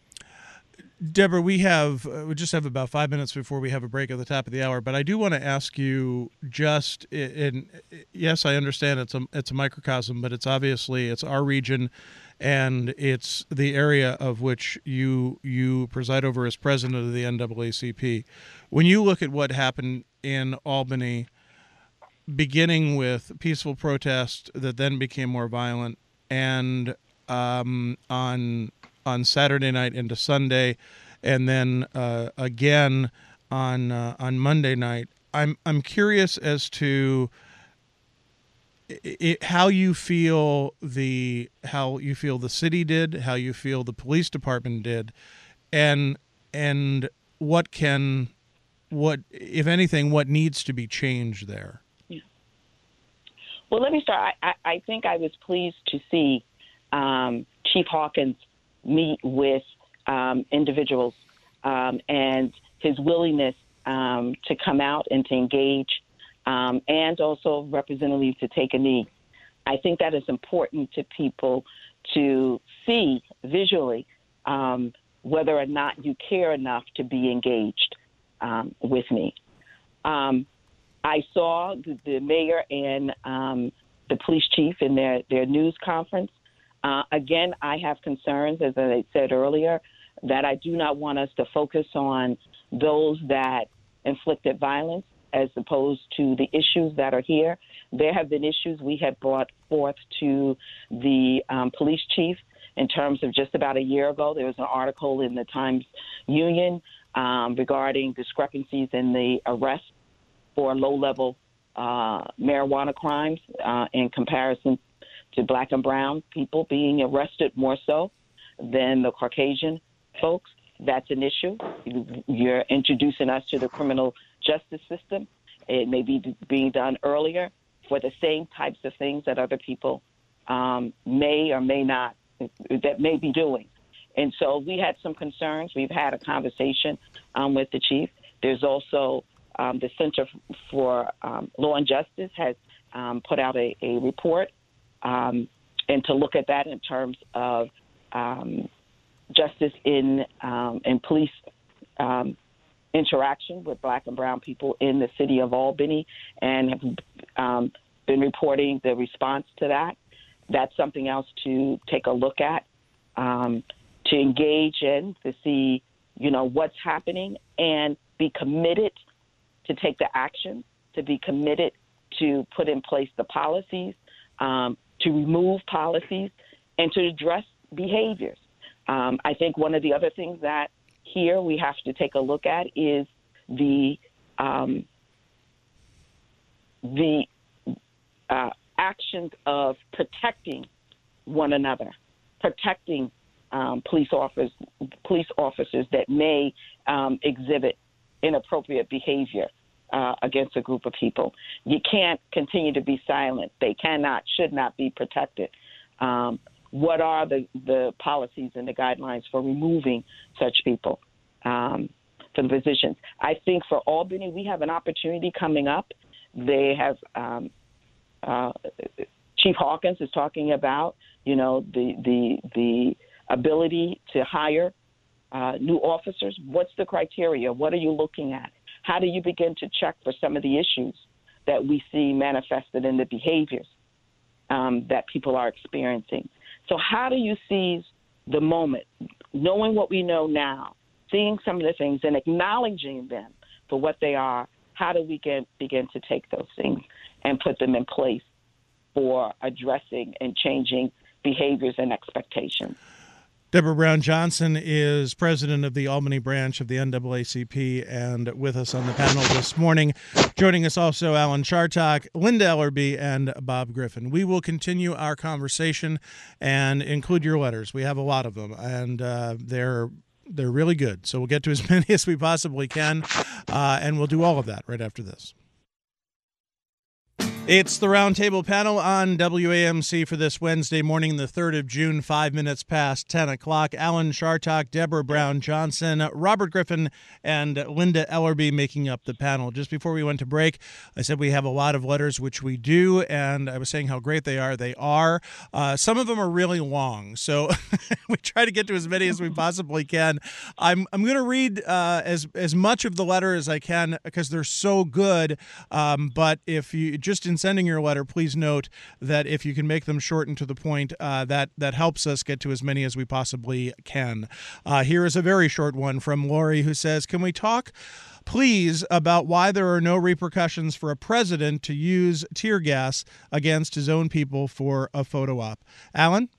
[SPEAKER 1] Deborah, we have uh, we just have about five minutes before we have a break at the top of the hour, but I do want to ask you just in, in yes, I understand it's a it's a microcosm, but it's obviously it's our region, and it's the area of which you you preside over as president of the N double A C P. When you look at what happened in Albany, beginning with peaceful protest that then became more violent, and um, on on Saturday night into Sunday, and then uh, again on uh, on Monday night. I'm I'm curious as to it, how you feel the how you feel the city did, how you feel the police department did, and and what can what if anything what needs to be changed there.
[SPEAKER 5] Yeah. Well, let me start. I, I, I think I was pleased to see um, Chief Hawkins meet with um, individuals um, and his willingness um, to come out and to engage um, and also representatives to take a knee. I think that is important to people to see visually um, whether or not you care enough to be engaged um, with me. Um, I saw the, the mayor and um, the police chief in their, their news conference. Uh, again, I have concerns, as I said earlier, that I do not want us to focus on those that inflicted violence as opposed to the issues that are here. There have been issues we have brought forth to the um, police chief in terms of just about a year ago. There was an article in the Times Union um, regarding discrepancies in the arrest for low-level uh, marijuana crimes uh, in comparison to black and brown people being arrested more so than the Caucasian folks. That's an issue. You're introducing us to the criminal justice system. It may be being done earlier for the same types of things that other people um, may or may not, that may be doing. And so we had some concerns. We've had a conversation um, with the chief. There's also um, the Center for um, Law and Justice has um, put out a, a report, um, and to look at that in terms of um, justice in um, in police um, interaction with Black and brown people in the city of Albany, and have um, been reporting the response to that. That's something else to take a look at, um, to engage in, to see, you know, what's happening, and be committed to take the action, to be committed to put in place the policies, um, to remove policies, and to address behaviors. Um, I think one of the other things that here we have to take a look at is the um, the uh, actions of protecting one another, protecting um, police officers, police officers that may um, exhibit inappropriate behavior uh, against a group of people. You can't continue to be silent. They cannot, should not be protected. Um, what are the, the policies and the guidelines for removing such people um, from the positions? I think for Albany, we have an opportunity coming up. They have um, uh, Chief Hawkins is talking about, you know, the the the ability to hire uh, new officers. What's the criteria? What are you looking at? How do you begin to check for some of the issues that we see manifested in the behaviors um, that people are experiencing? So how do you seize the moment, knowing what we know now, seeing some of the things and acknowledging them for what they are? How do we get, begin to take those things and put them in place for addressing and changing behaviors and expectations?
[SPEAKER 1] Deborah Brown Johnson is president of the Albany branch of the N double A C P and with us on the panel this morning. Joining us also Alan Chartock, Linda Ellerby, and Bob Griffin. We will continue our conversation and include your letters. We have a lot of them, and uh, they're they're really good. So we'll get to as many as we possibly can, uh, and we'll do all of that right after this. It's the Roundtable Panel on W A M C for this Wednesday morning, the third of June, five minutes past ten o'clock. Alan Chartock, Deborah Brown Johnson, Robert Griffin, and Linda Ellerby making up the panel. Just before we went to break, I said we have a lot of letters, which we do, and I was saying how great they are. They are. Uh, some of them are really long, so we try to get to as many as we possibly can. I'm I'm going to read uh, as, as much of the letter as I can because they're so good, um, but if you just in sending your letter, please note that if you can make them short and to the point, uh, that, that helps us get to as many as we possibly can. Uh, here is a very short one from Lori who says, can we talk, please, about why there are no repercussions for a president to use tear gas against his own people for a photo op? Alan?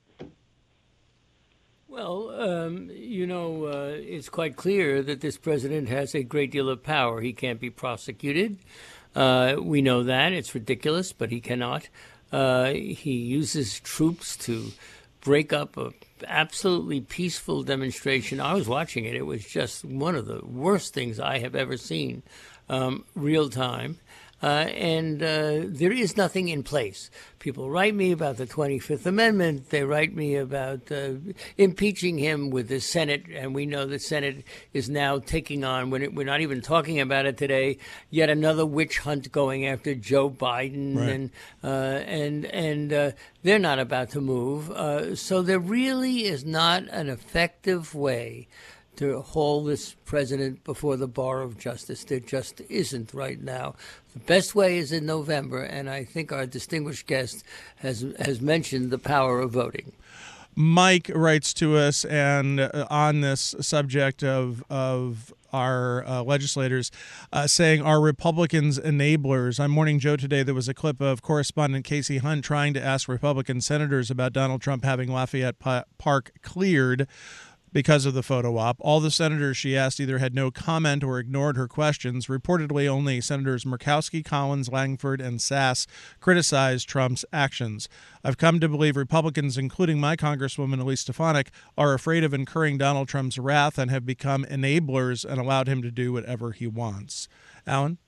[SPEAKER 2] Well, um, you know, uh, it's quite clear that this president has a great deal of power. He can't be prosecuted. Uh, we know that. It's ridiculous, but he cannot. Uh, he uses troops to break up a absolutely peaceful demonstration. I was watching it. It was just one of the worst things I have ever seen, um, real time. Uh, and uh, there is nothing in place. People write me about the twenty-fifth Amendment. They write me about uh, impeaching him with the Senate, and we know the Senate is now taking on, when it, we're not even talking about it today, yet another witch hunt going after Joe Biden,
[SPEAKER 1] right.
[SPEAKER 2] and uh, and and uh, they're not about to move. Uh, so there really is not an effective way to haul this president before the bar of justice. There just isn't right now. The best way is in November, and I think our distinguished guest has has mentioned the power of voting.
[SPEAKER 1] Mike writes to us and uh, on this subject of of our uh, legislators uh, saying, are Republicans enablers? On Morning Joe today, there was a clip of correspondent Casey Hunt trying to ask Republican senators about Donald Trump having Lafayette pa- Park cleared because of the photo op. All the senators she asked either had no comment or ignored her questions. Reportedly, only Senators Murkowski, Collins, Langford, and Sass criticized Trump's actions. I've come to believe Republicans, including my Congresswoman Elise Stefanik, are afraid of incurring Donald Trump's wrath and have become enablers and allowed him to do whatever he wants. Alan?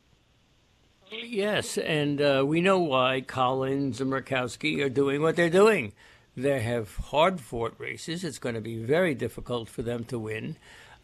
[SPEAKER 2] Yes, and uh, we know why Collins and Murkowski are doing what they're doing. They have hard-fought races. It's going to be very difficult for them to win.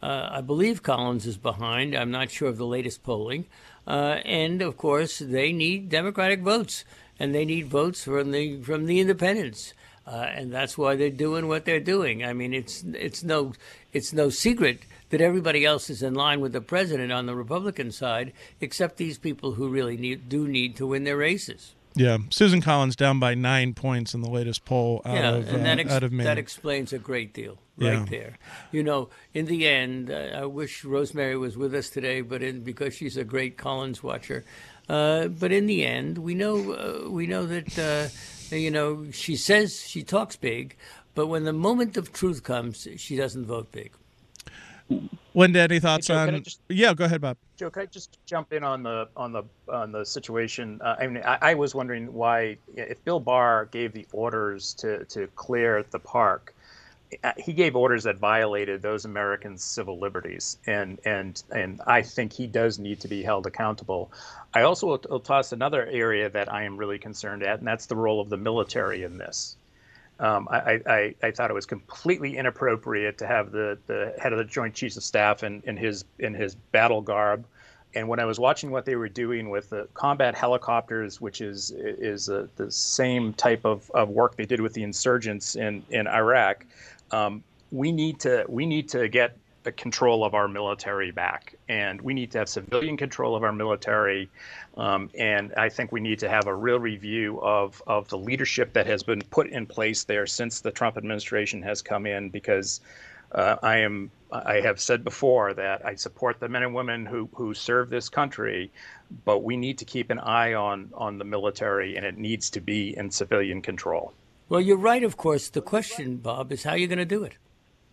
[SPEAKER 2] Uh, I believe Collins is behind. I'm not sure of the latest polling. Uh, and, of course, they need Democratic votes, and they need votes from the from the independents. Uh, and that's why they're doing what they're doing. I mean, it's it's no it's no secret that everybody else is in line with the president on the Republican side, except these people who really need, do need to win their races.
[SPEAKER 1] Yeah, Susan Collins down by nine points in the latest poll out
[SPEAKER 2] yeah,
[SPEAKER 1] of
[SPEAKER 2] and that,
[SPEAKER 1] uh,
[SPEAKER 2] ex-
[SPEAKER 1] out of Maine.
[SPEAKER 2] that explains a great deal right
[SPEAKER 1] Yeah.
[SPEAKER 2] there. You know, in the end, uh, I wish Rosemary was with us today, but in, because she's a great Collins watcher. Uh, but in the end, we know uh, we know that uh, you know she says she talks big, but when the moment of truth comes, she doesn't vote big.
[SPEAKER 1] Linda, any thoughts
[SPEAKER 3] Hey, Joe, can I
[SPEAKER 1] on?
[SPEAKER 3] just-
[SPEAKER 1] Yeah, go ahead, Bob.
[SPEAKER 3] Joe, could I just jump in on the on the on the situation? Uh, I mean, I, I was wondering why, if Bill Barr gave the orders to to clear the park, uh, he gave orders that violated those Americans' civil liberties, and and and I think he does need to be held accountable. I also will, will toss another area that I am really concerned at, and that's the role of the military in this. Um, I, I, I thought it was completely inappropriate to have the, the head of the Joint Chiefs of Staff in, in his in his battle garb, and when I was watching what they were doing with the combat helicopters, which is is uh, the same type of, of work they did with the insurgents in in Iraq, um, we need to we need to get the control of our military back, and we need to have civilian control of our military. Um, and I think we need to have a real review of, of the leadership that has been put in place there since the Trump administration has come in, because uh, I am I have said before that I support the men and women who, who serve this country, but we need to keep an eye on, on the military, and it needs to be in civilian control.
[SPEAKER 2] Well, you're right, of course. The question, Bob, is how you're going to do it.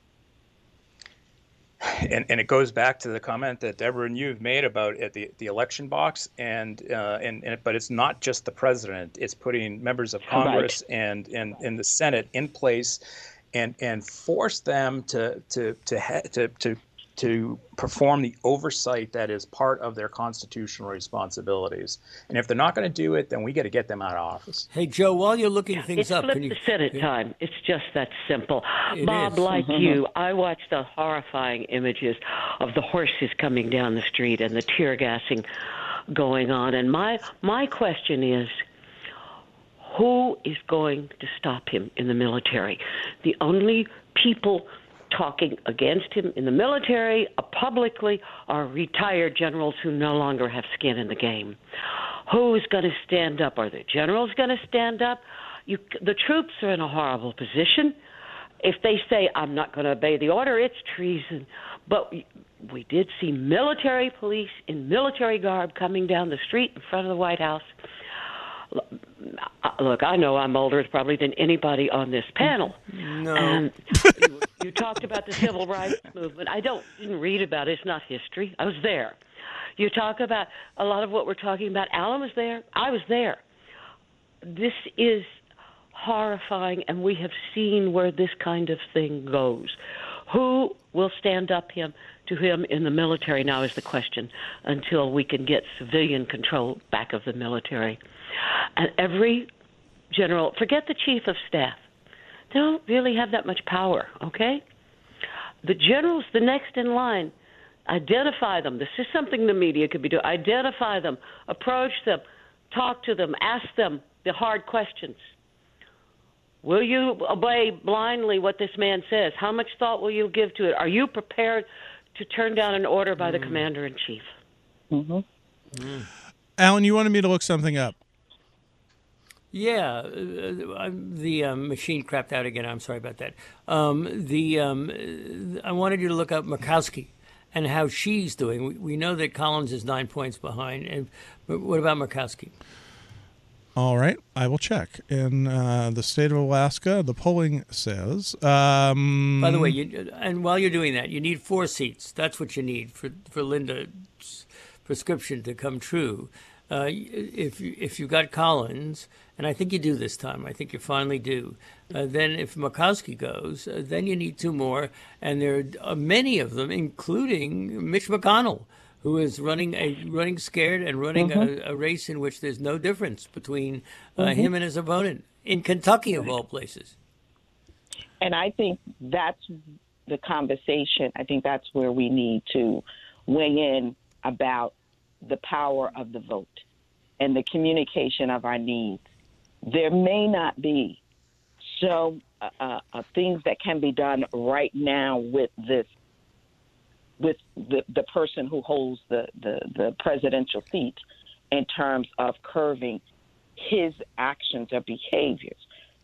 [SPEAKER 3] And, and it goes back to the comment that Deborah and you've made about at the, the election box, and, uh, and and but it's not just the president; it's putting members of Congress right. and, and and the Senate in place, and and force them to to to ha- to to to perform the oversight that is part of their constitutional responsibilities. And if they're not going to do it, then we got to get them out of office.
[SPEAKER 2] Hey, Joe, while you're looking things
[SPEAKER 4] it's
[SPEAKER 2] up,
[SPEAKER 4] flip
[SPEAKER 2] can you?
[SPEAKER 4] the Senate time. It's just that simple.
[SPEAKER 2] It
[SPEAKER 4] Bob,
[SPEAKER 2] is.
[SPEAKER 4] like
[SPEAKER 2] Mm-hmm.
[SPEAKER 4] you, I watched the horrifying images of the horses coming down the street and the tear gassing going on. And my my question is, who is going to stop him in the military? The only people talking against him in the military uh, publicly are retired generals who no longer have skin in the game. Who's going to stand up? Are the generals going to stand up? You, the troops are in a horrible position. If they say, I'm not going to obey the order, it's treason. But we did see military police in military garb coming down the street in front of the White House. Look, I know I'm older probably than anybody on this panel.
[SPEAKER 2] No.
[SPEAKER 4] And you, you talked about the civil rights movement. I don't didn't read about it. It's not history. I was there. You talk about a lot of what we're talking about. Alan was there. I was there. This is horrifying, and we have seen where this kind of thing goes. Who will stand up him to him in the military now is the question, until we can get civilian control back of the military. And every general, forget the chief of staff. They don't really have that much power, okay? The generals, the next in line, identify them. This is something the media could be doing. Identify them, approach them, talk to them, ask them the hard questions. Will you obey blindly what this man says? How much thought will you give to it? Are you prepared to turn down an order by the mm. commander-in-chief?
[SPEAKER 5] Mm-hmm.
[SPEAKER 2] Mm.
[SPEAKER 1] Alan, you wanted me to look something up.
[SPEAKER 2] Yeah, uh, the um, machine crapped out again. I'm sorry about that. Um, the um, I wanted you to look up Murkowski and how she's doing. We, we know that Collins is nine points behind. And but what about Murkowski?
[SPEAKER 1] All right, I will check. In uh, the state of Alaska, the polling says. Um,
[SPEAKER 2] By the way, you, and while you're doing that, you need four seats. That's what you need for for Linda's prescription to come true. Uh, if you, if you got Collins, and I think you do this time, I think you finally do. Uh, then if Murkowski goes, uh, then you need two more, and there are many of them, including Mitch McConnell, who is running a running scared and running mm-hmm. a, a race in which there's no difference between uh, mm-hmm. him and his opponent in Kentucky, of all places.
[SPEAKER 5] And I think that's the conversation, I think that's where we need to weigh in about the power of the vote and the communication of our needs. There may not be so uh, uh, things that can be done right now with this, with the, the person who holds the, the, the presidential seat in terms of curbing his actions or behaviors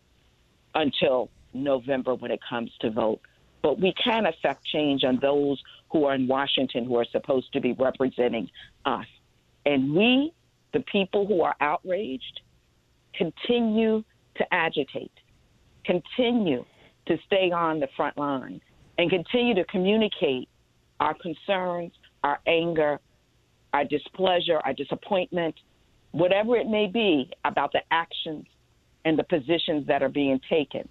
[SPEAKER 5] until November when it comes to vote. But we can affect change on those who are in Washington who are supposed to be representing us. And we, the people who are outraged, continue to agitate, continue to stay on the front line, and continue to communicate our concerns, our anger, our displeasure, our disappointment, whatever it may be about the actions and the positions that are being taken.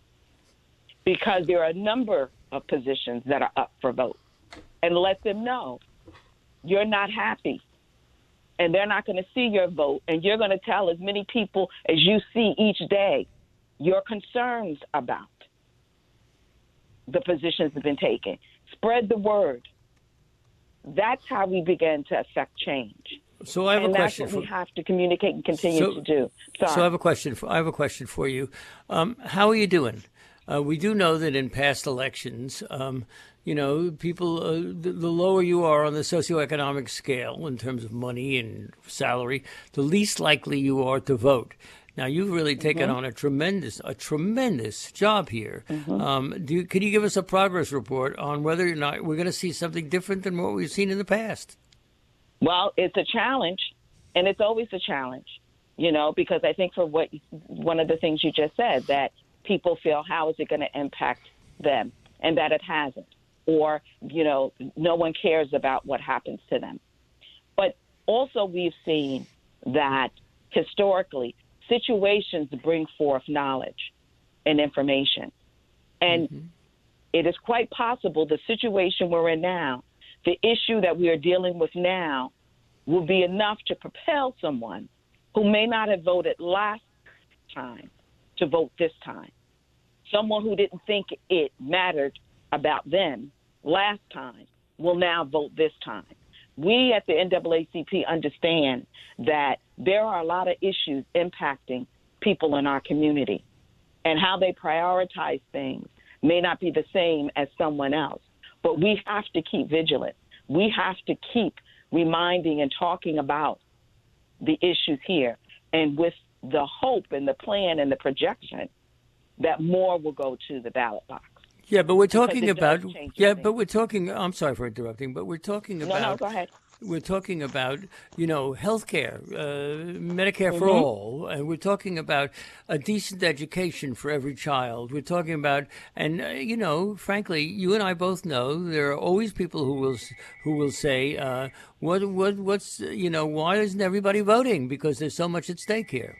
[SPEAKER 5] Because there are a number of positions that are up for vote. And let them know you're not happy. And they're not going to see your vote. And you're going to tell as many people as you see each day your concerns about the positions that have been taken. Spread the word. That's how we begin to affect change.
[SPEAKER 2] So I have
[SPEAKER 5] and
[SPEAKER 2] a
[SPEAKER 5] that's
[SPEAKER 2] question.
[SPEAKER 5] what
[SPEAKER 2] For,
[SPEAKER 5] we have to communicate and continue
[SPEAKER 2] so,
[SPEAKER 5] to do. Sorry.
[SPEAKER 2] So I have a question. For, I have a question for you. Um, how are you doing? Uh, we do know that in past elections, um, you know, people, uh, the, the lower you are on the socioeconomic scale in terms of money and salary, the least likely you are to vote. Now, you've really taken mm-hmm. on a tremendous, a tremendous job here. Mm-hmm. Um, do you, can you give us a progress report on whether or not we're going to see something different than what we've seen in the past?
[SPEAKER 5] Well, it's a challenge, and it's always a challenge, you know, because I think for what one of the things you just said, that people feel, how is it going to impact them, and that it hasn't, or, you know, no one cares about what happens to them. But also we've seen that historically situations bring forth knowledge and information. And mm-hmm. it is quite possible the situation we're in now, the issue that we are dealing with now, will be enough to propel someone who may not have voted last time to vote this time. Someone who didn't think it mattered about them last time will now vote this time. We at the N double A C P understand that there are a lot of issues impacting people in our community, and how they prioritize things may not be the same as someone else. But we have to keep vigilant. We have to keep reminding and talking about the issues here, and with the hope and the plan and the projection that more will go to the ballot box.
[SPEAKER 2] Yeah, but we're talking about yeah, but we're talking. I'm sorry for interrupting, but we're talking about.
[SPEAKER 5] No, no, go ahead.
[SPEAKER 2] We're talking about, you know, health care, uh, Medicare mm-hmm. for all, and we're talking about a decent education for every child. We're talking about, and uh, you know, frankly, you and I both know there are always people who will who will say, uh, what what what's you know, why isn't everybody voting? Because there's so much at stake here.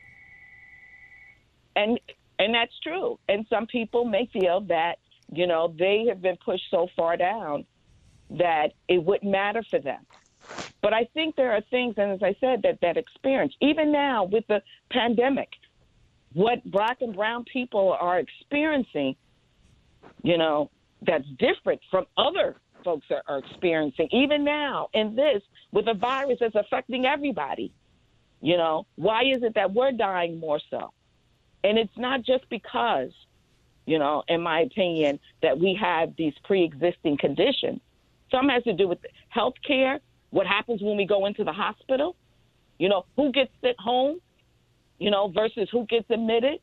[SPEAKER 5] And and that's true. And some people may feel that, you know, they have been pushed so far down that it wouldn't matter for them. But I think there are things, and as I said, that that experience, even now with the pandemic, what black and brown people are experiencing, you know, that's different from other folks are, are experiencing, even now in this, with a virus that's affecting everybody. You know, why is it that we're dying more so? And it's not just because, you know, in my opinion, that we have these pre-existing conditions. Some has to do with health care. What happens when we go into the hospital? You know, who gets sent home, you know, versus who gets admitted?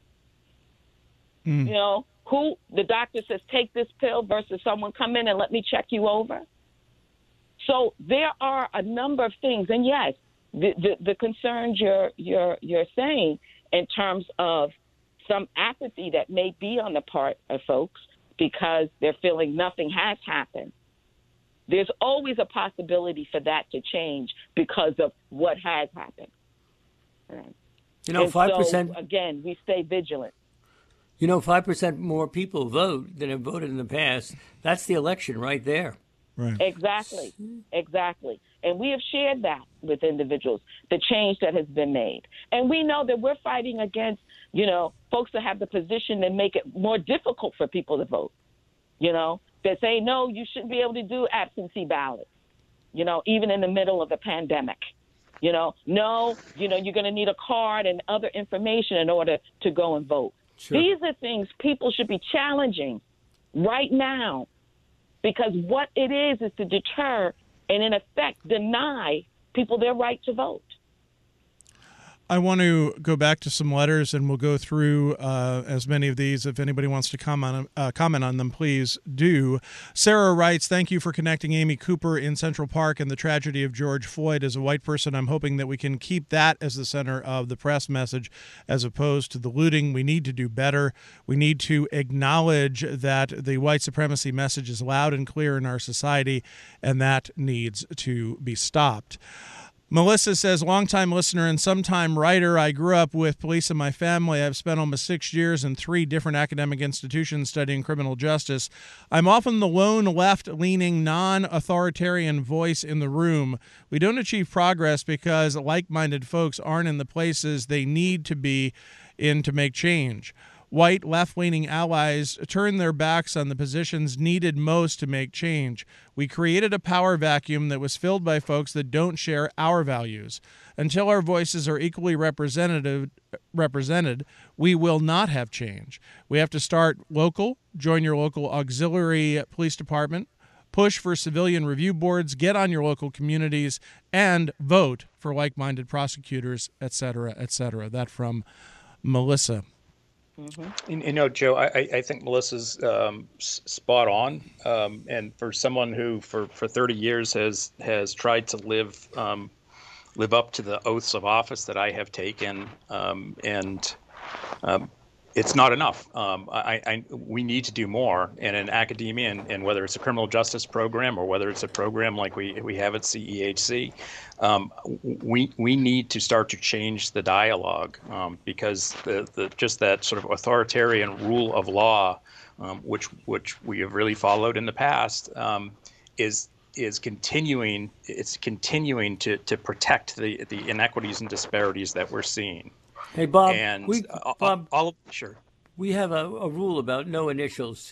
[SPEAKER 5] Mm. You know, who the doctor says, take this pill versus someone come in and let me check you over. So there are a number of things. And yes, the, the, the concerns you're, you're, you're saying in terms of some apathy that may be on the part of folks because they're feeling nothing has happened. There's always a possibility for that to change because of what has happened. Right.
[SPEAKER 2] You know, five percent.
[SPEAKER 5] So, again, we stay vigilant.
[SPEAKER 2] You know, five percent more people vote than have voted in the past. That's the election right there.
[SPEAKER 1] Right.
[SPEAKER 5] Exactly. Exactly. And we have shared that with individuals, the change that has been made. And we know that we're fighting against, you know, folks that have the position that make it more difficult for people to vote. you know, that say, no, you shouldn't be able to do absentee ballots, you know, even in the middle of the pandemic. You know, no, you know, you're going to need a card and other information in order to go and vote.
[SPEAKER 2] Sure.
[SPEAKER 5] These are things people should be challenging right now, because what it is is to deter and, in effect, deny people their right to vote.
[SPEAKER 1] I want to go back to some letters, and we'll go through uh, as many of these. If anybody wants to comment, uh, comment on them, please do. Sarah writes, thank you for connecting Amy Cooper in Central Park and the tragedy of George Floyd. As a white person, I'm hoping that we can keep that as the center of the press message as opposed to the looting. We need to do better. We need to acknowledge that the white supremacy message is loud and clear in our society, and that needs to be stopped. Melissa says, longtime listener and sometime writer, I grew up with police in my family. I've spent almost six years in three different academic institutions studying criminal justice. I'm often the lone left-leaning, non-authoritarian voice in the room. We don't achieve progress because like-minded folks aren't in the places they need to be in to make change. White left-leaning allies turn their backs on the positions needed most to make change. We created a power vacuum that was filled by folks that don't share our values. Until our voices are equally representative, represented, we will not have change. We have to start local, join your local auxiliary police department, push for civilian review boards, get on your local communities, and vote for like-minded prosecutors, et cetera, et cetera. That from Melissa.
[SPEAKER 3] Mm-hmm. You know, Joe, I, I think Melissa's um, spot on. Um, and for someone who, for, for thirty years, has has tried to live um, live up to the oaths of office that I have taken, um, and um, it's not enough. Um, I, I we need to do more. And in academia, and, and whether it's a criminal justice program or whether it's a program like we we have at C E H C, um, we we need to start to change the dialogue, um, because the, the just that sort of authoritarian rule of law, um, which which we have really followed in the past, um, is is continuing. It's continuing to to protect the the inequities and disparities that we're seeing.
[SPEAKER 2] Hey, Bob.
[SPEAKER 3] And
[SPEAKER 2] we,
[SPEAKER 3] uh,
[SPEAKER 2] Bob,
[SPEAKER 3] all of, sure.
[SPEAKER 2] We have a, a rule about no initials.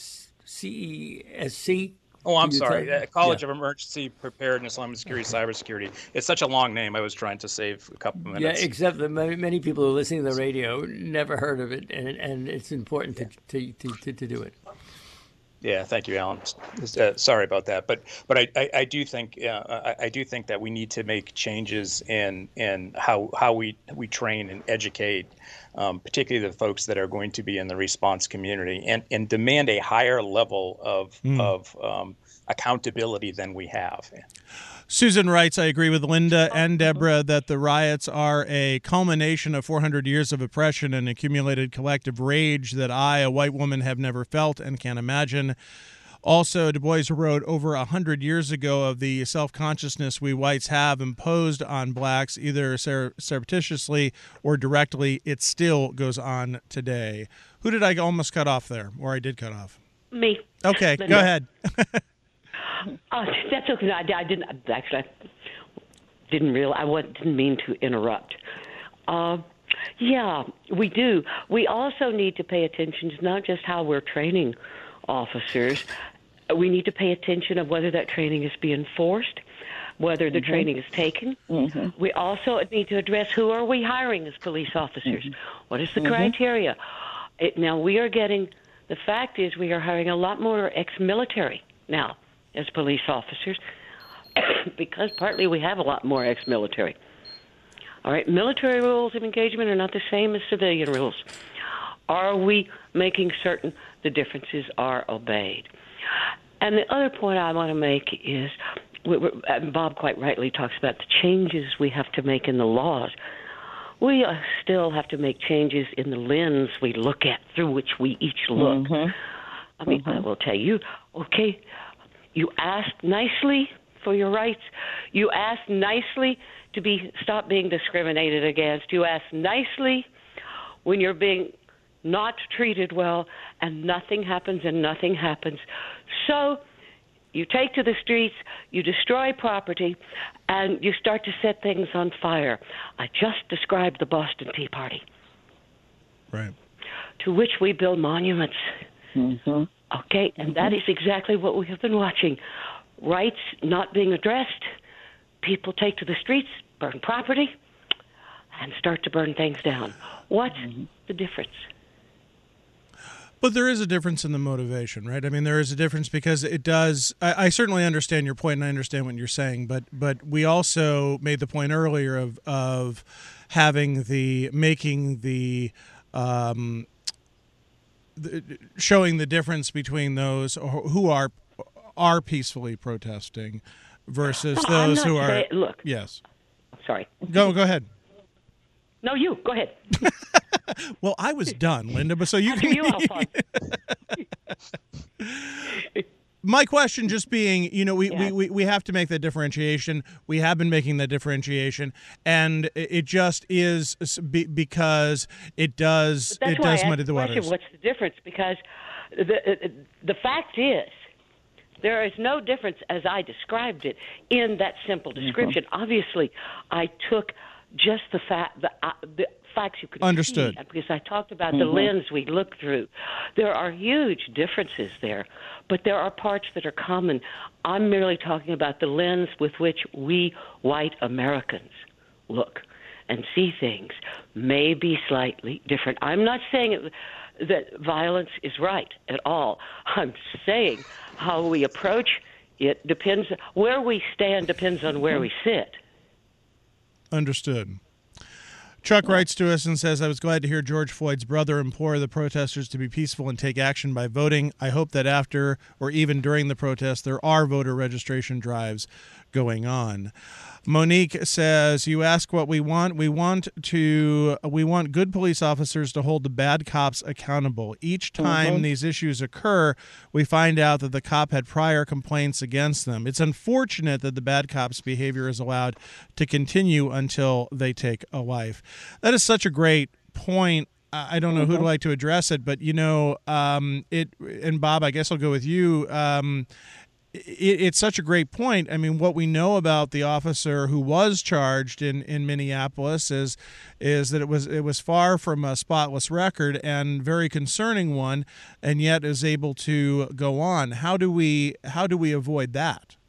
[SPEAKER 2] C E S C.
[SPEAKER 3] Oh, I'm sorry. Uh, College
[SPEAKER 2] yeah.
[SPEAKER 3] of Emergency Preparedness, Homeland Security, Cybersecurity. It's such a long name. I was trying to save a couple of minutes.
[SPEAKER 2] Yeah, except that many, many people who are listening to the radio never heard of it, and and it's important yeah. to, to, to to do it.
[SPEAKER 3] Yeah, thank you, Alan. Uh, sorry about that, but but I, I, I do think uh, I, I do think that we need to make changes in in how how we we train and educate, um, particularly the folks that are going to be in the response community, and, and demand a higher level of mm. of um, accountability than we have.
[SPEAKER 1] Susan writes, I agree with Linda and Deborah that the riots are a culmination of four hundred years of oppression and accumulated collective rage that I, a white woman, have never felt and can't imagine. Also, Du Bois wrote over one hundred years ago of the self-consciousness we whites have imposed on blacks, either surreptitiously or directly. It still goes on today. Who did I almost cut off there, or I did cut off?
[SPEAKER 4] Me.
[SPEAKER 1] Okay,
[SPEAKER 4] Linda.
[SPEAKER 1] Go ahead.
[SPEAKER 4] Uh, that's okay. I, I didn't actually. I didn't real. I didn't mean to interrupt. Uh, yeah, we do. We also need to pay attention to not just how we're training officers. We need to pay attention of whether that training is being forced, whether the mm-hmm. training is taken. Mm-hmm. We also need to address who are we hiring as police officers. Mm-hmm. What is the mm-hmm. criteria? It, now we are getting. The fact is, we are hiring a lot more ex-military now as police officers, because partly we have a lot more ex-military. All right, military rules of engagement are not the same as civilian rules. Are we making certain the differences are obeyed? And the other point I want to make is, and Bob quite rightly talks about the changes we have to make in the laws. We uh, still have to make changes in the lens we look at, through which we each look. Mm-hmm. I mean, mm-hmm. I will tell you, okay, you asked nicely for your rights. You asked nicely to be stop being discriminated against. You asked nicely when you're being not treated well, and nothing happens and nothing happens. So you take to the streets, you destroy property, and you start to set things on fire. I just described the Boston Tea Party.
[SPEAKER 1] Right.
[SPEAKER 4] To which we build monuments. Mm-hmm. Okay, and that is exactly what we have been watching. Rights not being addressed, people take to the streets, burn property, and start to burn things down. What's mm-hmm. the difference?
[SPEAKER 1] But there is a difference in the motivation, right? I mean, there is a difference because it does. I, I certainly understand your point, and I understand what you're saying. But but we also made the point earlier of of having the making the, um, the showing the difference between those who are are peacefully protesting versus
[SPEAKER 4] no,
[SPEAKER 1] those who are.
[SPEAKER 4] Saying, look,
[SPEAKER 1] yes.
[SPEAKER 4] Sorry.
[SPEAKER 1] Go go ahead.
[SPEAKER 4] No, you go ahead.
[SPEAKER 1] Well, I was done, Linda, but so you
[SPEAKER 4] After
[SPEAKER 1] can.
[SPEAKER 4] You have fun.
[SPEAKER 1] My question just being, you know, we,
[SPEAKER 4] yeah.
[SPEAKER 1] we, we, we have to make that differentiation. We have been making that differentiation, and it just is because it does it does muddy the waters.
[SPEAKER 4] What's the difference? Because the the fact is, there is no difference as I described it in that simple description. Mm-hmm. Obviously, I took just the fact the, uh, the facts you could
[SPEAKER 1] understood
[SPEAKER 4] see, because I talked about mm-hmm. the lens we look through. There are huge differences there, but there are parts that are common. I'm merely talking about the lens with which we white Americans look and see things may be slightly different. I'm not saying it, that violence is right at all. I'm saying how we approach it depends, where we stand depends on where we sit.
[SPEAKER 1] Understood. Chuck writes to us and says, I was glad to hear George Floyd's brother implore the protesters to be peaceful and take action by voting. I hope that after or even during the protest, there are voter registration drives going on. Monique says, you ask what we want. We want to we want good police officers to hold the bad cops accountable. Each time mm-hmm. these issues occur, we find out that the cop had prior complaints against them. It's unfortunate that the bad cop's behavior is allowed to continue until they take a life. That is such a great point. I don't know mm-hmm. who'd like to address it, but, you know, um, it and Bob, I guess I'll go with you. Um, It, it's such a great point. I mean, what we know about the officer who was charged in, in Minneapolis is is that it was it was far from a spotless record and very concerning one, and yet is able to go on. How do we how do we avoid that?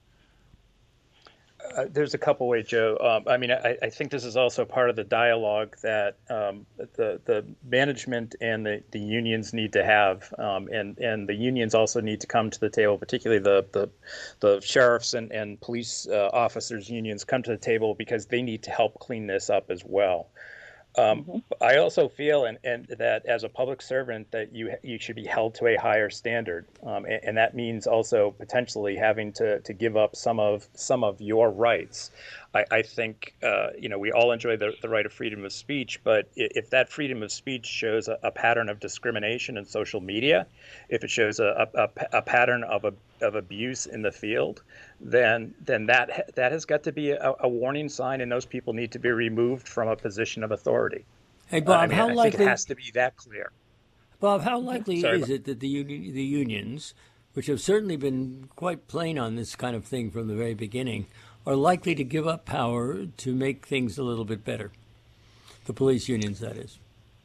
[SPEAKER 3] Uh, there's a couple ways, Joe. Um, I mean, I, I think this is also part of the dialogue that um, the the management and the, the unions need to have, um, and and the unions also need to come to the table. Particularly the the, the sheriffs and and police uh, officers unions come to the table because they need to help clean this up as well. Um, mm-hmm. I also feel, and, and that as a public servant, that you you should be held to a higher standard, um, and, and that means also potentially having to, to give up some of some of your rights. I, I think uh, you know we all enjoy the, the right of freedom of speech, but if that freedom of speech shows a, a pattern of discrimination in social media, if it shows a, a, a pattern of a, of abuse in the field, then then that that has got to be a, a warning sign, and those people need to be removed from a position of authority.
[SPEAKER 2] Hey, Bob, uh, I mean, how
[SPEAKER 3] I
[SPEAKER 2] likely
[SPEAKER 3] think it has to be that clear?
[SPEAKER 2] Bob, how likely
[SPEAKER 3] Sorry,
[SPEAKER 2] is Bob. it that the uni- the unions, which have certainly been quite plain on this kind of thing from the very beginning, are likely to give up power to make things a little bit better? The police unions, that is.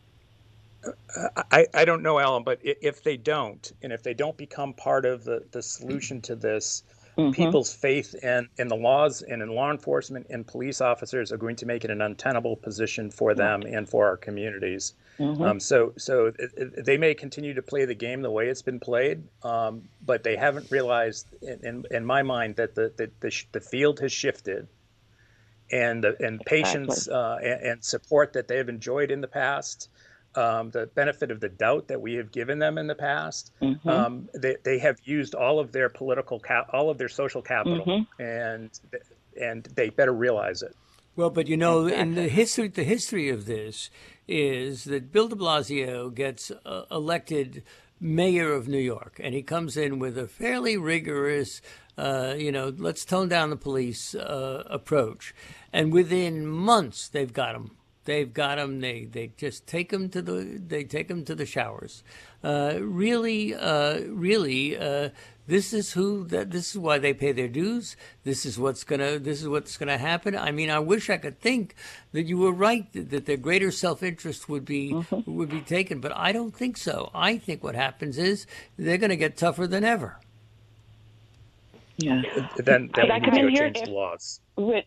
[SPEAKER 3] I, I don't know, Alan, but if they don't, and if they don't become part of the, the solution to this, mm-hmm. people's faith in, in the laws and in law enforcement and police officers are going to make it an untenable position for them mm-hmm. and for our communities. Mm-hmm. Um, so so it, it, they may continue to play the game the way it's been played, um, but they haven't realized, in, in, in my mind, that the, the, the, the field has shifted. And, the, and patience exactly. uh, and, and support that they have enjoyed in the past, Um, the benefit of the doubt that we have given them in the past, mm-hmm. um, they, they have used all of their political cap, all of their social capital, mm-hmm. and and they better realize it.
[SPEAKER 2] Well, but you know, in the history, the history of this is that Bill de Blasio gets uh, elected mayor of New York, and he comes in with a fairly rigorous, uh, you know, let's tone down the police uh, approach, and within months they've got him They've got them. They they just take them to the they take them to the showers. Uh, really, uh, really, uh, this is who that this is why they pay their dues. This is what's gonna this is what's gonna happen. I mean, I wish I could think that you were right that, that their greater self-interest would be mm-hmm. would be taken, but I don't think so. I think what happens is they're going to get tougher than ever.
[SPEAKER 5] Yeah.
[SPEAKER 3] Then then we need to change the laws.
[SPEAKER 5] With,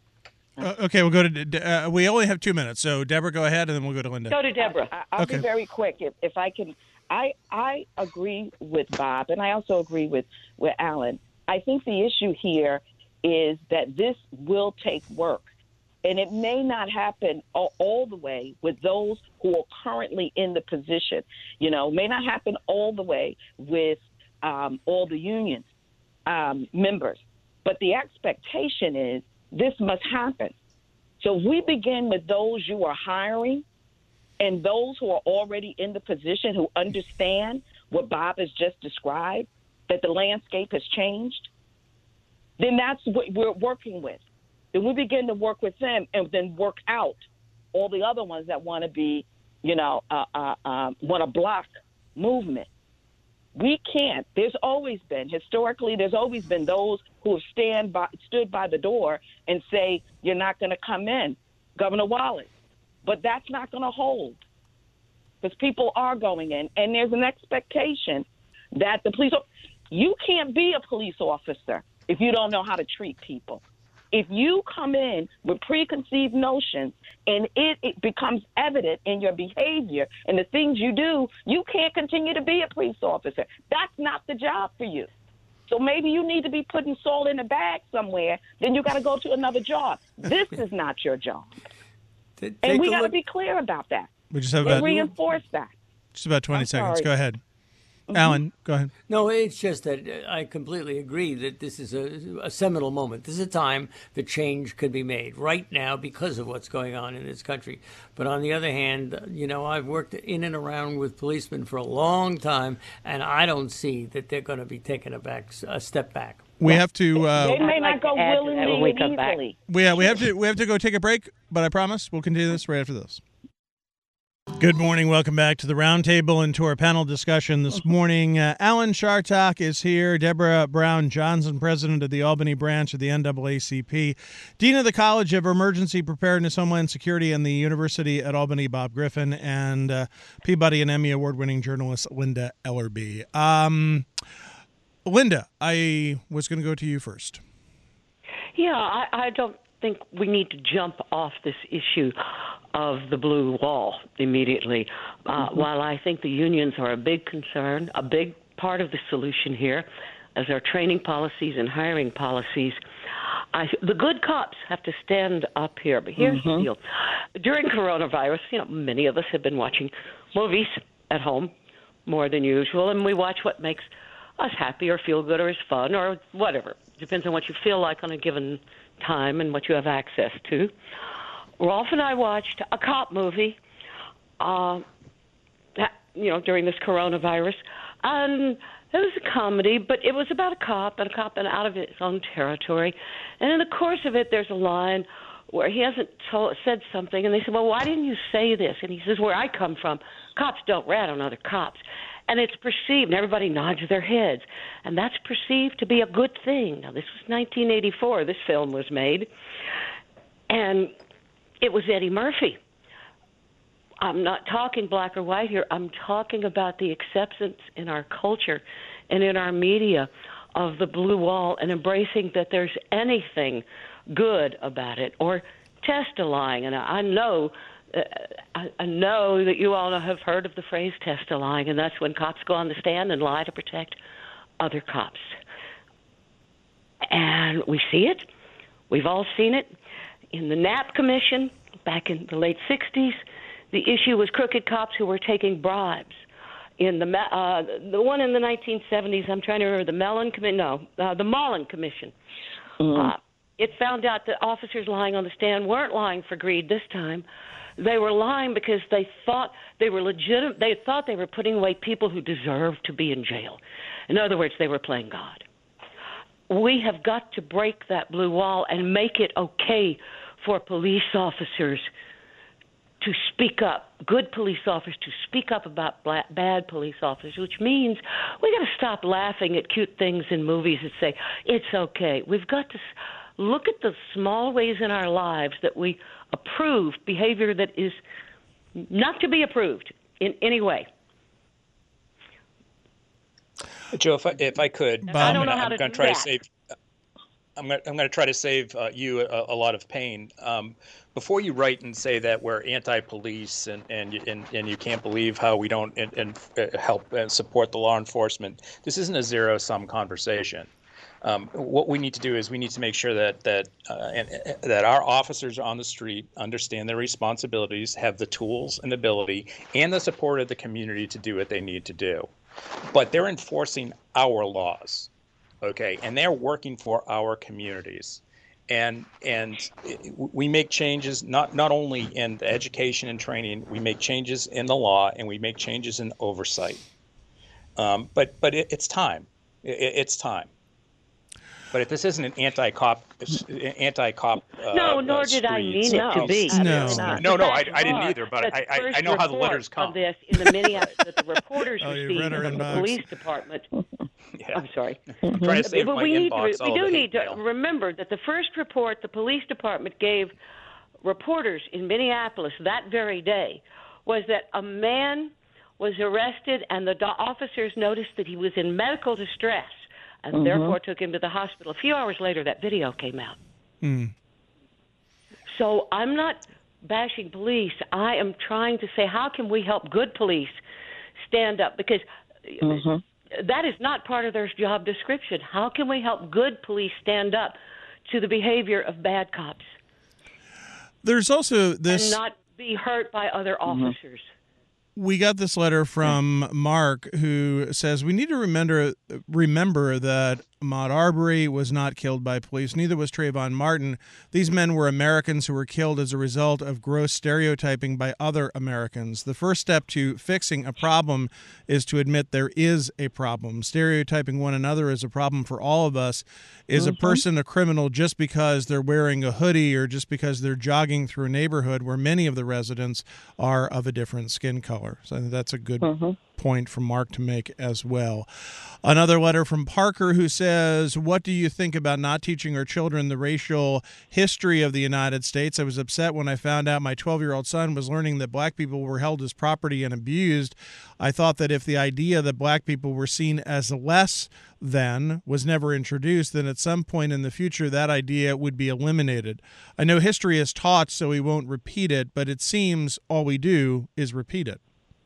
[SPEAKER 1] Uh, okay, we'll go to. Uh, we only have two minutes, so Deborah, go ahead, and then we'll go to Linda.
[SPEAKER 4] Go to Deborah.
[SPEAKER 5] I, I'll
[SPEAKER 1] okay.
[SPEAKER 5] be very quick, if, if I can. I I agree with Bob, and I also agree with with Alan. I think the issue here is that this will take work, and it may not happen all, all the way with those who are currently in the position. You know, may not happen all the way with um, all the unions um, members, but the expectation is this must happen. So if we begin with those you are hiring and those who are already in the position who understand what Bob has just described, that the landscape has changed, then that's what we're working with. Then we begin to work with them and then work out all the other ones that want to be, you know, uh, uh, uh, want to block movement. We can't. There's always been, historically, there's always been those who have stand by, stood by the door and say, you're not going to come in, Governor Wallace. But that's not going to hold because people are going in. And there's an expectation that the police, you can't be a police officer if you don't know how to treat people. If you come in with preconceived notions and it, it becomes evident in your behavior and the things you do, you can't continue to be a police officer. That's not the job for you. So maybe you need to be putting salt in a bag somewhere. Then you got to go to another job. This is not your job.
[SPEAKER 2] Take
[SPEAKER 5] and we got to be clear about that.
[SPEAKER 1] We just have
[SPEAKER 5] and
[SPEAKER 1] about,
[SPEAKER 5] reinforce that.
[SPEAKER 1] Just about twenty
[SPEAKER 5] I'm
[SPEAKER 1] seconds.
[SPEAKER 5] sorry.
[SPEAKER 1] Go ahead.
[SPEAKER 5] Mm-hmm.
[SPEAKER 1] Alan, go ahead.
[SPEAKER 2] No, it's just that I completely agree that this is a, a seminal moment. This is a time that change could be made right now because of what's going on in this country. But on the other hand, you know, I've worked in and around with policemen for a long time, and I don't see that they're going to be taking a back a step back.
[SPEAKER 1] We have to. Uh,
[SPEAKER 5] they may
[SPEAKER 4] like
[SPEAKER 5] not go
[SPEAKER 4] to add to that
[SPEAKER 5] willingly
[SPEAKER 4] when we
[SPEAKER 5] and
[SPEAKER 4] come back.
[SPEAKER 5] easily.
[SPEAKER 1] we uh, we have to we have to go take a break, but I promise we'll continue this right after this. Good morning. Welcome back to the roundtable and to our panel discussion this morning. Uh, Alan Chartock is here. Deborah Brown Johnson, president of the Albany branch of the N double A C P. Dean of the College of Emergency Preparedness, Homeland Security, and the University at Albany, Bob Griffin. And uh, Peabody and Emmy Award-winning journalist Linda Ellerby. Um, Linda, I was going to go to you first.
[SPEAKER 4] Yeah, I, I don't think we need to jump off this issue of the blue wall immediately. Uh, mm-hmm. While I think the unions are a big concern, a big part of the solution here, as our training policies and hiring policies, I, the good cops have to stand up here. But here's mm-hmm. the deal. During coronavirus, you know, many of us have been watching movies at home more than usual, and we watch what makes us happy or feel good or is fun or whatever. Depends on what you feel like on a given time and what you have access to. Rolf and I watched a cop movie, uh, you know, during this coronavirus, and it was a comedy, but it was about a cop and a cop and out of his own territory. And in the course of it, there's a line where he hasn't told, said something, and they said, well, why didn't you say this? And he says, where I come from, cops don't rat on other cops. And it's perceived, and everybody nods their heads, and that's perceived to be a good thing. Now, this was nineteen eighty-four, this film was made, and it was Eddie Murphy. I'm not talking black or white here. I'm talking about the acceptance in our culture and in our media of the blue wall and embracing that there's anything good about it, or testifying. And I know uh, I, I know that you all have heard of the phrase testifying, and that's when cops go on the stand and lie to protect other cops. And we see it. We've all seen it. In the Knapp Commission back in the late sixties, the issue was crooked cops who were taking bribes. In the uh, the one in the nineteen seventies, I'm trying to remember, the Mellon Commission, no, uh, the Mullen Commission. Mm-hmm. Uh, it found out that officers lying on the stand weren't lying for greed this time. They were lying because they thought they were legitimate. They thought they were putting away people who deserved to be in jail. In other words, they were playing God. We have got to break that blue wall and make it okay for police officers to speak up, good police officers to speak up about black, bad police officers, which means we got to stop laughing at cute things in movies and say, it's okay. We've got to look at the small ways in our lives that we approve behavior that is not to be approved in any way.
[SPEAKER 3] Joe, if I, if I could,
[SPEAKER 1] Bob,
[SPEAKER 4] I don't know
[SPEAKER 3] I'm
[SPEAKER 4] how to
[SPEAKER 3] going
[SPEAKER 4] do
[SPEAKER 3] to try
[SPEAKER 4] that.
[SPEAKER 3] to save. I'm going to, I'm going to try to save uh, you a, a lot of pain. Um, before you write and say that we're anti-police and and you- and, and you can't believe how we don't and, and uh, help and support the law enforcement, this isn't a zero-sum conversation. Um, what we need to do is we need to make sure that that uh, and, uh, that our officers on the street understand their responsibilities, have the tools and ability, and the support of the community to do what they need to do. But they're enforcing our laws. Okay, and they're working for our communities, and and it- we make changes not not only in the education and training, we make changes in the law, and we make changes in oversight. Um, but but it, it's time, it, it's time. But if this isn't an anti-cop, anti-cop. Uh,
[SPEAKER 4] No, nor
[SPEAKER 3] uh,
[SPEAKER 4] did I
[SPEAKER 3] spree,
[SPEAKER 4] mean
[SPEAKER 3] so
[SPEAKER 4] it to
[SPEAKER 3] please-
[SPEAKER 4] be.
[SPEAKER 1] No.
[SPEAKER 5] absolutely not.
[SPEAKER 3] No, no, I,
[SPEAKER 4] The
[SPEAKER 3] I didn't
[SPEAKER 4] facts
[SPEAKER 3] either. But
[SPEAKER 4] are
[SPEAKER 3] I,
[SPEAKER 4] that
[SPEAKER 3] I,
[SPEAKER 4] the
[SPEAKER 3] I
[SPEAKER 4] first
[SPEAKER 3] know how the
[SPEAKER 4] report
[SPEAKER 3] letters come.
[SPEAKER 4] of this in the Minneapolis that the reporters
[SPEAKER 1] Oh, you
[SPEAKER 4] received
[SPEAKER 1] read our
[SPEAKER 4] from the
[SPEAKER 1] inbox.
[SPEAKER 4] police department.
[SPEAKER 3] Yeah.
[SPEAKER 4] I'm sorry.
[SPEAKER 3] I'm trying to save
[SPEAKER 4] But
[SPEAKER 3] my
[SPEAKER 4] we need
[SPEAKER 3] inbox.
[SPEAKER 4] to,
[SPEAKER 3] all
[SPEAKER 4] we
[SPEAKER 3] of
[SPEAKER 4] do
[SPEAKER 3] the
[SPEAKER 4] need
[SPEAKER 3] hate
[SPEAKER 4] to
[SPEAKER 3] mail.
[SPEAKER 4] remember that the first report the police department gave reporters in Minneapolis that very day was that a man was arrested and the do- officers noticed that he was in medical distress and
[SPEAKER 5] Mhm.
[SPEAKER 4] therefore took him to the hospital. A few hours later, that video came out.
[SPEAKER 1] Hmm.
[SPEAKER 4] So I'm not bashing police. I am trying to say, how can we help good police stand up? Because
[SPEAKER 5] Mhm.
[SPEAKER 4] that is not part of their job description. How can we help good police stand up to the behavior of bad cops
[SPEAKER 1] There's also this.
[SPEAKER 4] and not be hurt by other officers?
[SPEAKER 1] We got this letter from Mark who says we need to remember remember that Ahmaud Arbery was not killed by police. Neither was Trayvon Martin. These men were Americans who were killed as a result of gross stereotyping by other Americans. The first step to fixing a problem is to admit there is a problem. Stereotyping one another is a problem for all of us. Is a person a criminal just because they're wearing a hoodie or just because they're jogging through a neighborhood where many of the residents are of a different skin color? So I think that's a good
[SPEAKER 5] Mhm.
[SPEAKER 1] point for Mark to make as well. Another letter from Parker who says, what do you think about not teaching our children the racial history of the United States? I was upset when I found out my twelve-year-old son was learning that black people were held as property and abused. I thought that if the idea that black people were seen as less than was never introduced, then at some point in the future that idea would be eliminated. I know history is taught, so we won't repeat it, but it seems all we do is repeat it.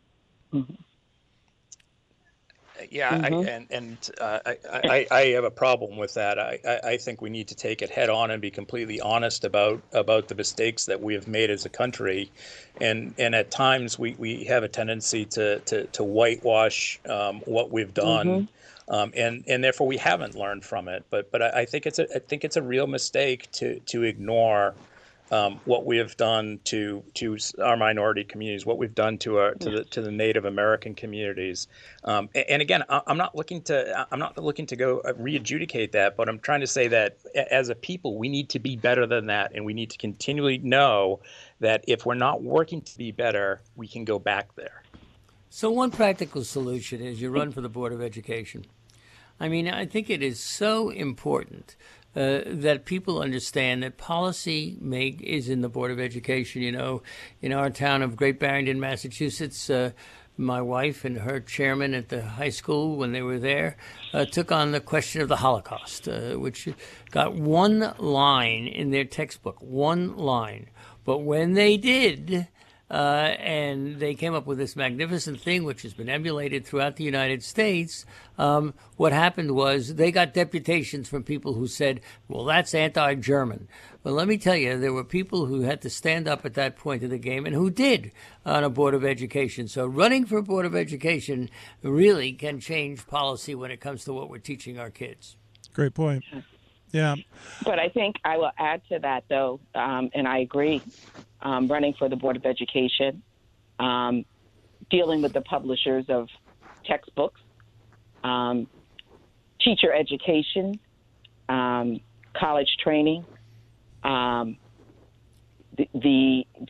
[SPEAKER 3] Yeah,
[SPEAKER 5] Mhm.
[SPEAKER 3] I, and and uh, I, I I have a problem with that. I, I I think we need to take it head on and be completely honest about about the mistakes that we have made as a country, and and at times we, we have a tendency to to, to whitewash um, what we've done, um, and and therefore we haven't learned from it. But but I, I think it's a I think it's a real mistake to to ignore. Um, what we have done to to our minority communities, what we've done to our to the to the Native American communities, um, and, and again, I, I'm not looking to I'm not looking to go uh, re-adjudicate that, but I'm trying to say that a- as a people, we need to be better than that, and we need to continually know that if we're not working to be better, we can go back there.
[SPEAKER 2] So one practical solution is you run for the Board of Education. I mean, I think it is so important uh, that people understand that policy make is in the Board of Education. You know, in our town of Great Barrington, Massachusetts, uh, my wife and her chairman at the high school, when they were there, uh, took on the question of the Holocaust, uh, which got one line in their textbook, one line. But when they did, Uh, and they came up with this magnificent thing, which has been emulated throughout the United States. Um, what happened was they got deputations from people who said, well, that's anti-German. Well, let me tell you, there were people who had to stand up at that point of the game and who did on a Board of Education. So running for a Board of Education really can change policy when it comes to what we're teaching our kids.
[SPEAKER 1] Great point. Yeah.
[SPEAKER 5] But I think I will add to that, though, um, and I agree, um, running for the Board of Education, um, dealing with the publishers of textbooks, um, teacher education, um, college training, um, the, the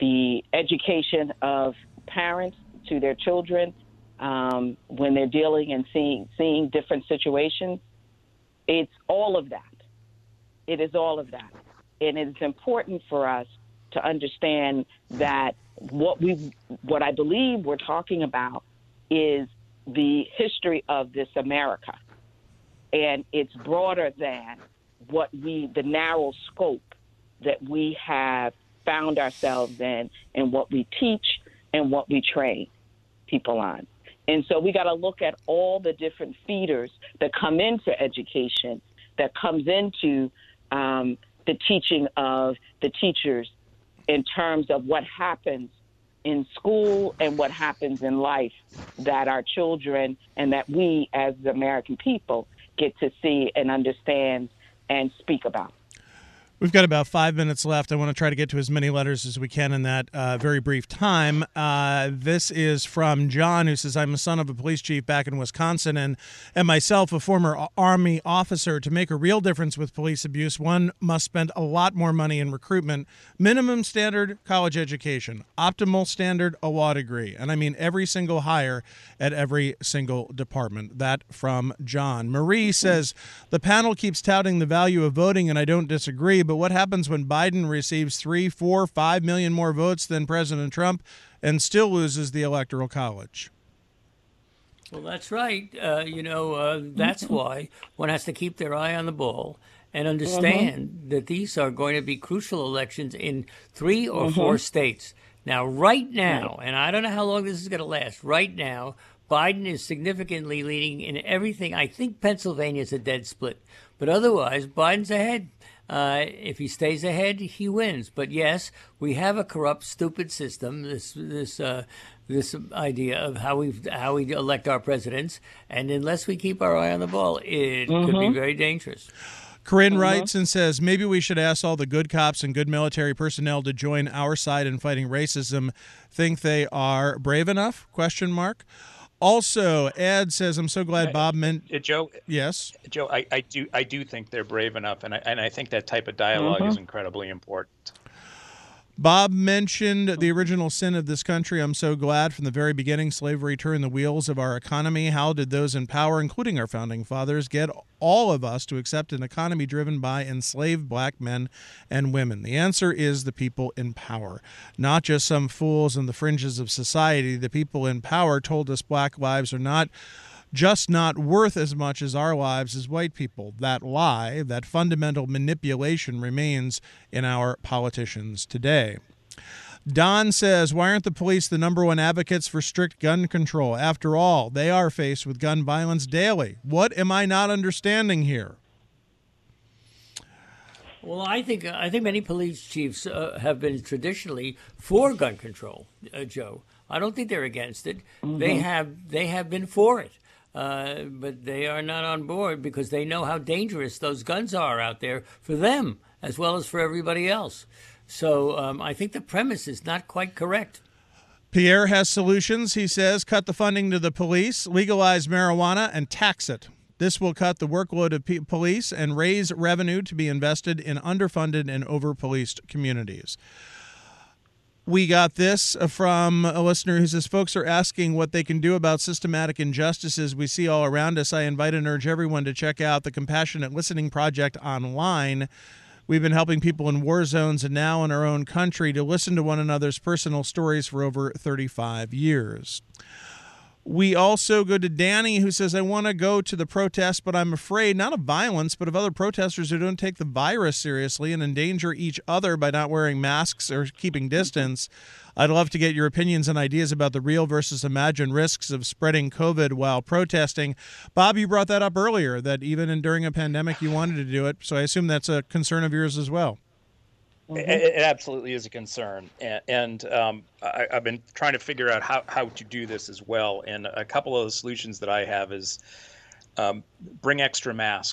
[SPEAKER 5] the education of parents to their children um, when they're dealing and seeing seeing different situations. It's all of that. It is all of that. And it's important for us to understand that what we, what I believe we're talking about is the history of this America. And it's broader than what we, the narrow scope that we have found ourselves in and what we teach and what we train people on. And so we got to look at all the different feeders that come into education, that comes into um, the teaching of the teachers in terms of what happens in school and what happens in life that our children and that we as the American people get to see and understand and speak about.
[SPEAKER 1] We've got about five minutes left. I want to try to get to as many letters as we can in that uh, very brief time. Uh, this is from John, who says, I'm the son of a police chief back in Wisconsin and, and myself a former Army officer. To make a real difference with police abuse, one must spend a lot more money in recruitment. Minimum standard, college education. Optimal standard, a law degree. And I mean every single hire at every single department. That from John. Marie says, the panel keeps touting the value of voting, and I don't disagree, but But what happens when Biden receives three, four, five million more votes than President Trump and still loses the Electoral College?
[SPEAKER 2] Well, that's right. Uh, you know, uh, that's why one has to keep their eye on the ball and understand mm-hmm. that these are going to be crucial elections in three or mm-hmm. four states. Now, right now, and I don't know how long this is going to last, right now, Biden is significantly leading in everything. I think Pennsylvania is a dead split, but otherwise, Biden's ahead. Uh, if he stays ahead, he wins. But yes, we have a corrupt, stupid system. This this uh, this idea of how we how we elect our presidents, and unless we keep our eye on the ball, it mm-hmm. could be very dangerous.
[SPEAKER 1] Corinne mm-hmm. writes and says, maybe we should ask all the good cops and good military personnel to join our side in fighting racism. Think they are brave enough? Question mark. Also, Ed says, I'm so glad Bob meant.
[SPEAKER 3] Uh, Joe.
[SPEAKER 1] Yes.
[SPEAKER 3] Joe, I, I do I do think they're brave enough, and I and I think that type of dialogue mm-hmm. is incredibly important.
[SPEAKER 1] Bob mentioned the original sin of this country. I'm so glad from the very beginning slavery turned the wheels of our economy. How did those in power, including our founding fathers, get all of us to accept an economy driven by enslaved black men and women? The answer is the people in power, not just some fools on the fringes of society. The people in power told us black lives are not just not worth as much as our lives as white people. That lie, that fundamental manipulation remains in our politicians today. Don says, why aren't the police the number one advocates for strict gun control? After all, they are faced with gun violence daily. What am I not understanding here?
[SPEAKER 2] Well, I think I think many police chiefs uh, have been traditionally for gun control, uh, Joe. I don't think they're against it. Mm-hmm. They have they have been for it. Uh, but they are not on board because they know how dangerous those guns are out there for them as well as for everybody else. So um, I think the premise is not quite correct.
[SPEAKER 1] Pierre has solutions. He says, cut the funding to the police, legalize marijuana, and tax it. This will cut the workload of p- police and raise revenue to be invested in underfunded and over-policed communities. We got this from a listener who says, folks are asking what they can do about systematic injustices we see all around us. I invite and urge everyone to check out the Compassionate Listening Project online. We've been helping people in war zones and now in our own country to listen to one another's personal stories for over thirty-five years. We also go to Danny, who says, I want to go to the protest, but I'm afraid not of violence, but of other protesters who don't take the virus seriously and endanger each other by not wearing masks or keeping distance. I'd love to get your opinions and ideas about the real versus imagined risks of spreading COVID while protesting. Bob, you brought that up earlier, that even in, during a pandemic you wanted to do it, so I assume that's a concern of yours as well.
[SPEAKER 3] Mm-hmm. It, it absolutely is a concern, and, and um, I, I've been trying to figure out how, how to do this as well. And a couple of the solutions that I have is um, bring extra masks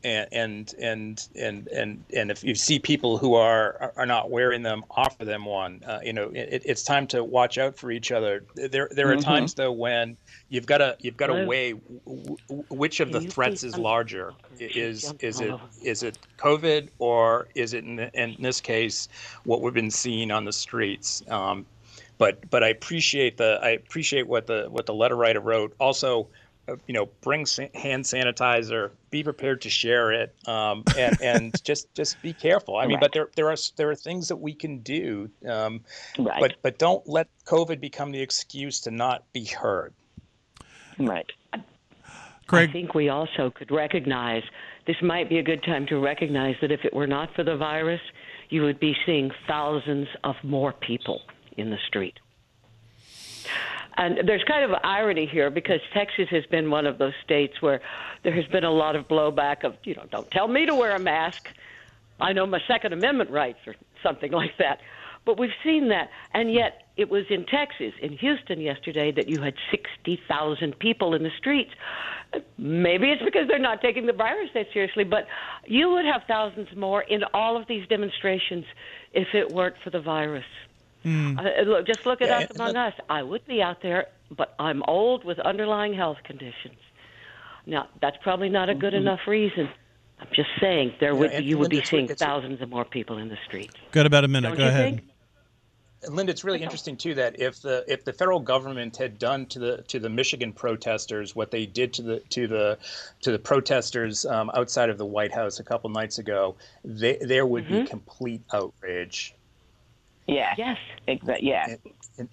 [SPEAKER 3] and and and and and and if you see people who are are not wearing them, offer them one. Uh, you know, it, it's time to watch out for each other. There there are
[SPEAKER 5] Mhm.
[SPEAKER 3] times though when you've got to you've got to
[SPEAKER 4] Hello?
[SPEAKER 3] weigh w- w- which of
[SPEAKER 4] Can
[SPEAKER 3] the
[SPEAKER 4] you
[SPEAKER 3] threats
[SPEAKER 4] please
[SPEAKER 3] is
[SPEAKER 4] un-
[SPEAKER 3] larger.
[SPEAKER 4] She's
[SPEAKER 3] Is
[SPEAKER 4] jumping
[SPEAKER 3] is
[SPEAKER 4] all
[SPEAKER 3] it
[SPEAKER 4] over.
[SPEAKER 3] is it COVID, or is it in, in this case what we've been seeing on the streets? Um, but but I appreciate the I appreciate what the what the letter writer wrote. Also, uh, you know, bring sa- hand sanitizer. Be prepared to share it, um, and and just just be careful. I mean,
[SPEAKER 5] Right.
[SPEAKER 3] but there there are there are things that we can do, um,
[SPEAKER 5] Right.
[SPEAKER 3] but but don't let COVID become the excuse to not be heard.
[SPEAKER 5] Right.
[SPEAKER 4] I
[SPEAKER 1] Craig,
[SPEAKER 4] think we also could recognize this might be a good time to recognize that if it were not for the virus, you would be seeing thousands of more people in the street. And there's kind of an irony here because Texas has been one of those states where there has been a lot of blowback of, you know, don't tell me to wear a mask. I know my Second Amendment rights or something like that. But we've seen that. And yet it was in Texas, in Houston yesterday, that you had sixty thousand people in the streets. Maybe it's because they're not taking the virus that seriously, but you would have thousands more in all of these demonstrations if it weren't for the virus.
[SPEAKER 1] Mm.
[SPEAKER 4] Uh, look, just look at
[SPEAKER 3] Yeah,
[SPEAKER 4] us
[SPEAKER 3] and
[SPEAKER 4] among
[SPEAKER 3] let-
[SPEAKER 4] us. I would be out there, but I'm old with underlying health conditions. Now, that's probably not a good enough reason. I'm just saying there
[SPEAKER 3] Yeah,
[SPEAKER 4] would
[SPEAKER 3] and
[SPEAKER 4] you would
[SPEAKER 3] Linda,
[SPEAKER 4] be
[SPEAKER 3] it's re-
[SPEAKER 4] seeing
[SPEAKER 3] it's-
[SPEAKER 4] thousands of more people in the streets.
[SPEAKER 1] got about a minute.
[SPEAKER 4] Don't
[SPEAKER 1] Go
[SPEAKER 4] you
[SPEAKER 1] ahead.
[SPEAKER 4] think?
[SPEAKER 3] Linda, it's really interesting too that if the if the federal government had done to the to the Michigan protesters what they did to the to the to the protesters um, outside of the White House a couple nights ago, they, there would be
[SPEAKER 4] Mhm.
[SPEAKER 3] complete outrage.
[SPEAKER 5] Yeah.
[SPEAKER 4] Yes.
[SPEAKER 5] Exactly. Yeah.
[SPEAKER 3] And, and,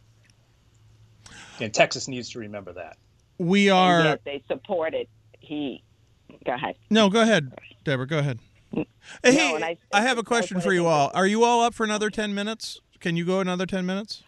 [SPEAKER 3] and Texas needs to remember that.
[SPEAKER 1] We
[SPEAKER 5] And
[SPEAKER 1] are.
[SPEAKER 5] yet they supported. He. Go ahead.
[SPEAKER 1] No, go ahead, Deborah. Go ahead. Hey,
[SPEAKER 5] and
[SPEAKER 1] I,
[SPEAKER 5] I-
[SPEAKER 1] have a
[SPEAKER 5] I
[SPEAKER 1] question
[SPEAKER 5] was
[SPEAKER 1] for you
[SPEAKER 5] gonna
[SPEAKER 1] all.
[SPEAKER 5] think
[SPEAKER 1] Are you all up for another ten minutes? Can you go another ten minutes?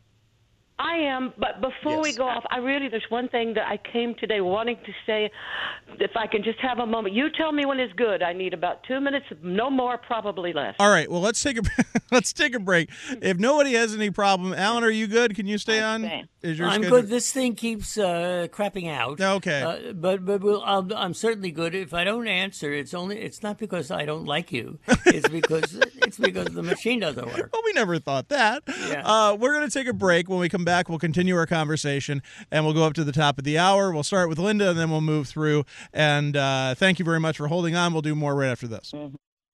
[SPEAKER 4] I am, but before we
[SPEAKER 3] Yes.
[SPEAKER 4] go off, I really, there's one thing that I came today wanting to say, if I can just have a moment. You tell me when it's good. I need about two minutes, no more, probably less.
[SPEAKER 1] All right. Well, let's take a let's take a break. If nobody has any problem, Alan, are you good? Can you stay on?
[SPEAKER 5] Understand.
[SPEAKER 1] Is your
[SPEAKER 2] I'm
[SPEAKER 1] schedule-
[SPEAKER 2] good. This thing keeps uh, crapping out.
[SPEAKER 1] Okay.
[SPEAKER 2] Uh, but but we'll, I'll, I'm certainly good. If I don't answer, it's only it's not because I don't like you. It's because it's because the machine doesn't work.
[SPEAKER 1] Well, we never thought that.
[SPEAKER 2] Yeah.
[SPEAKER 1] Uh, we're going to take a break. When we come back, we'll continue our conversation, and we'll go up to the top of the hour. We'll start with Linda, and then we'll move through. And uh, thank you very much for holding on. We'll do more right after this.
[SPEAKER 5] Mm-hmm.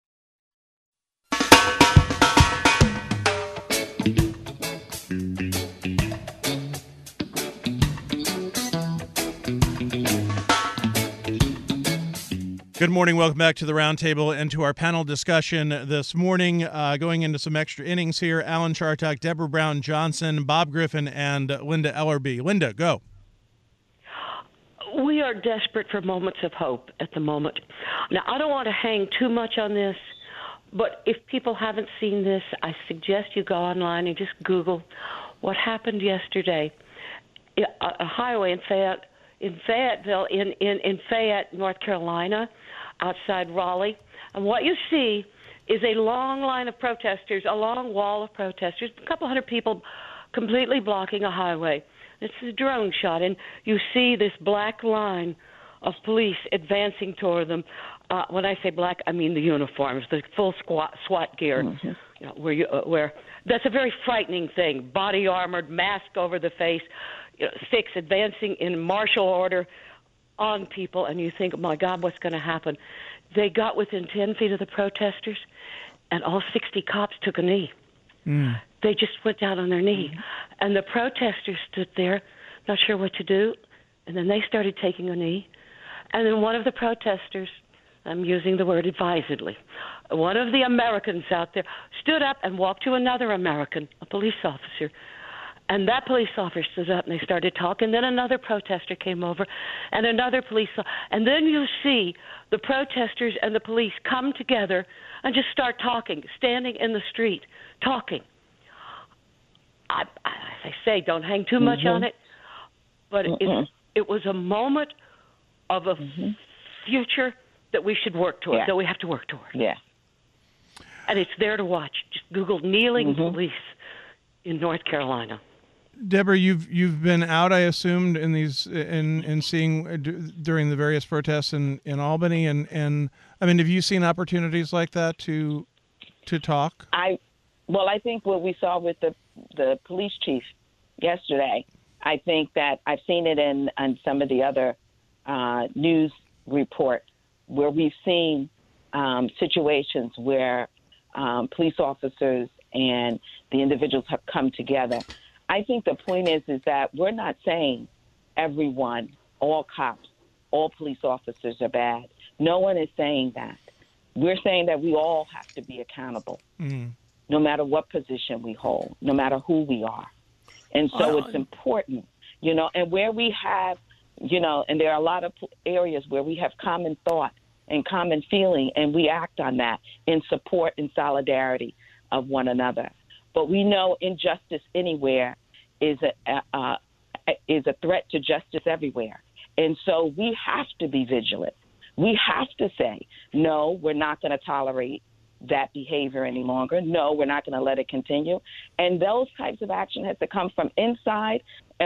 [SPEAKER 1] Good morning. Welcome back to the Roundtable and to our panel discussion this morning. Uh, going into some extra innings here, Alan Chartock, Deborah Brown Johnson, Bob Griffin, and Linda Ellerby. Linda, go.
[SPEAKER 4] We are desperate for moments of hope at the moment. Now, I don't want to hang too much on this, but if people haven't seen this, I suggest you go online and just Google what happened yesterday. A a highway in Fayette, in Fayetteville, in, in, in Fayette, North Carolina, outside Raleigh. And what you see is a long line of protesters, a long wall of protesters, a couple hundred people completely blocking a highway. It's a drone shot, and you see this black line of police advancing toward them. Uh, when I say black, I mean the uniforms, the full squat, SWAT gear.
[SPEAKER 5] Mm-hmm.
[SPEAKER 4] You know, where you, uh, where that's a very frightening thing. Body armored, mask over the face, you know, sticks advancing in martial order on people, and you think, oh my God, what's going to happen? They got within ten feet of the protesters, and all sixty cops took a knee.
[SPEAKER 1] Mm.
[SPEAKER 4] They just went down on their knee.
[SPEAKER 5] Mm-hmm.
[SPEAKER 4] And the protesters stood there, not sure what to do, and then they started taking a knee. And then one of the protesters, I'm using the word advisedly, one of the Americans out there stood up and walked to another American, a police officer. And that police officer stood up and they started talking. Then another protester came over and another police. And then you see the protesters and the police come together and just start talking, standing in the street, talking. I, I, as I say, don't hang too much
[SPEAKER 5] Mm-hmm.
[SPEAKER 4] on it, but
[SPEAKER 5] Mm-mm.
[SPEAKER 4] it, it was a moment of a
[SPEAKER 5] Mm-hmm.
[SPEAKER 4] future that we should work toward,
[SPEAKER 5] Yeah.
[SPEAKER 4] that we have to work toward.
[SPEAKER 5] Yeah.
[SPEAKER 4] And it's there to watch. Just Google kneeling
[SPEAKER 5] Mhm.
[SPEAKER 4] police in North Carolina.
[SPEAKER 1] Deborah, you've you've been out, I assumed, in these in in seeing uh, d- during the various protests in, in Albany, and, and I mean, have you seen opportunities like that to to talk?
[SPEAKER 5] I, well, I think what we saw with the the police chief yesterday, I think that I've seen it in, in some of the other uh, news reports where we've seen um, situations where um, police officers and the individuals have come together. I think the point is is that we're not saying everyone, all cops, all police officers are bad. No one is saying that. We're saying that we all have to be accountable, mm. no matter what position we hold, no matter who we are. And so it's important, you know, and where we have, you know, and there are a lot of areas where we have common thought and common feeling, and we act on that in support and solidarity of one another. But we know injustice anywhere is a uh, is a threat to justice everywhere. And so we have to be vigilant. We have to say, no, we're not going to tolerate that behavior any longer. No, we're not going to let it continue. And those types of action has to come from inside,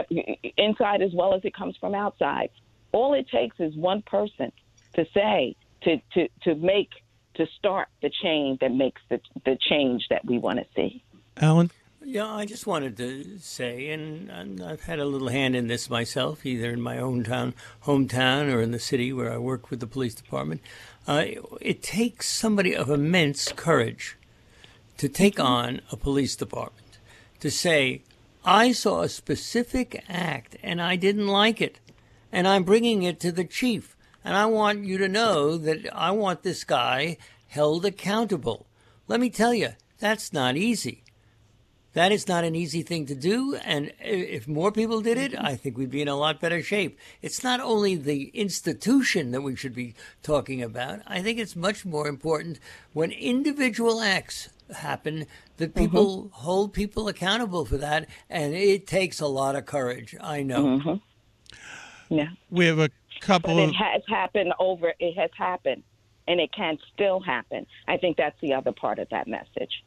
[SPEAKER 5] inside as well as it comes from outside. All it takes is one person to say, to, to, to make, to start the change that makes the, the change that we want to see.
[SPEAKER 1] Alan?
[SPEAKER 2] Yeah, I just wanted to say, and, and I've had a little hand in this myself, either in my own town, hometown or in the city where I work with the police department. Uh, it takes somebody of immense courage to take on a police department, to say, I saw a specific act and I didn't like it, and I'm bringing it to the chief, and I want you to know that I want this guy held accountable. Let me tell you, that's not easy. That is not an easy thing to do, and if more people did it, I think we'd be in a lot better shape. It's not only the institution that we should be talking about. I think it's much more important when individual acts happen that people mm-hmm. hold people accountable for that, and it takes a lot of courage. I know.
[SPEAKER 5] Mm-hmm. Yeah.
[SPEAKER 1] We have a couple
[SPEAKER 5] but
[SPEAKER 1] of...
[SPEAKER 5] it has happened over, it has happened, and it can still happen. I think that's the other part of that message.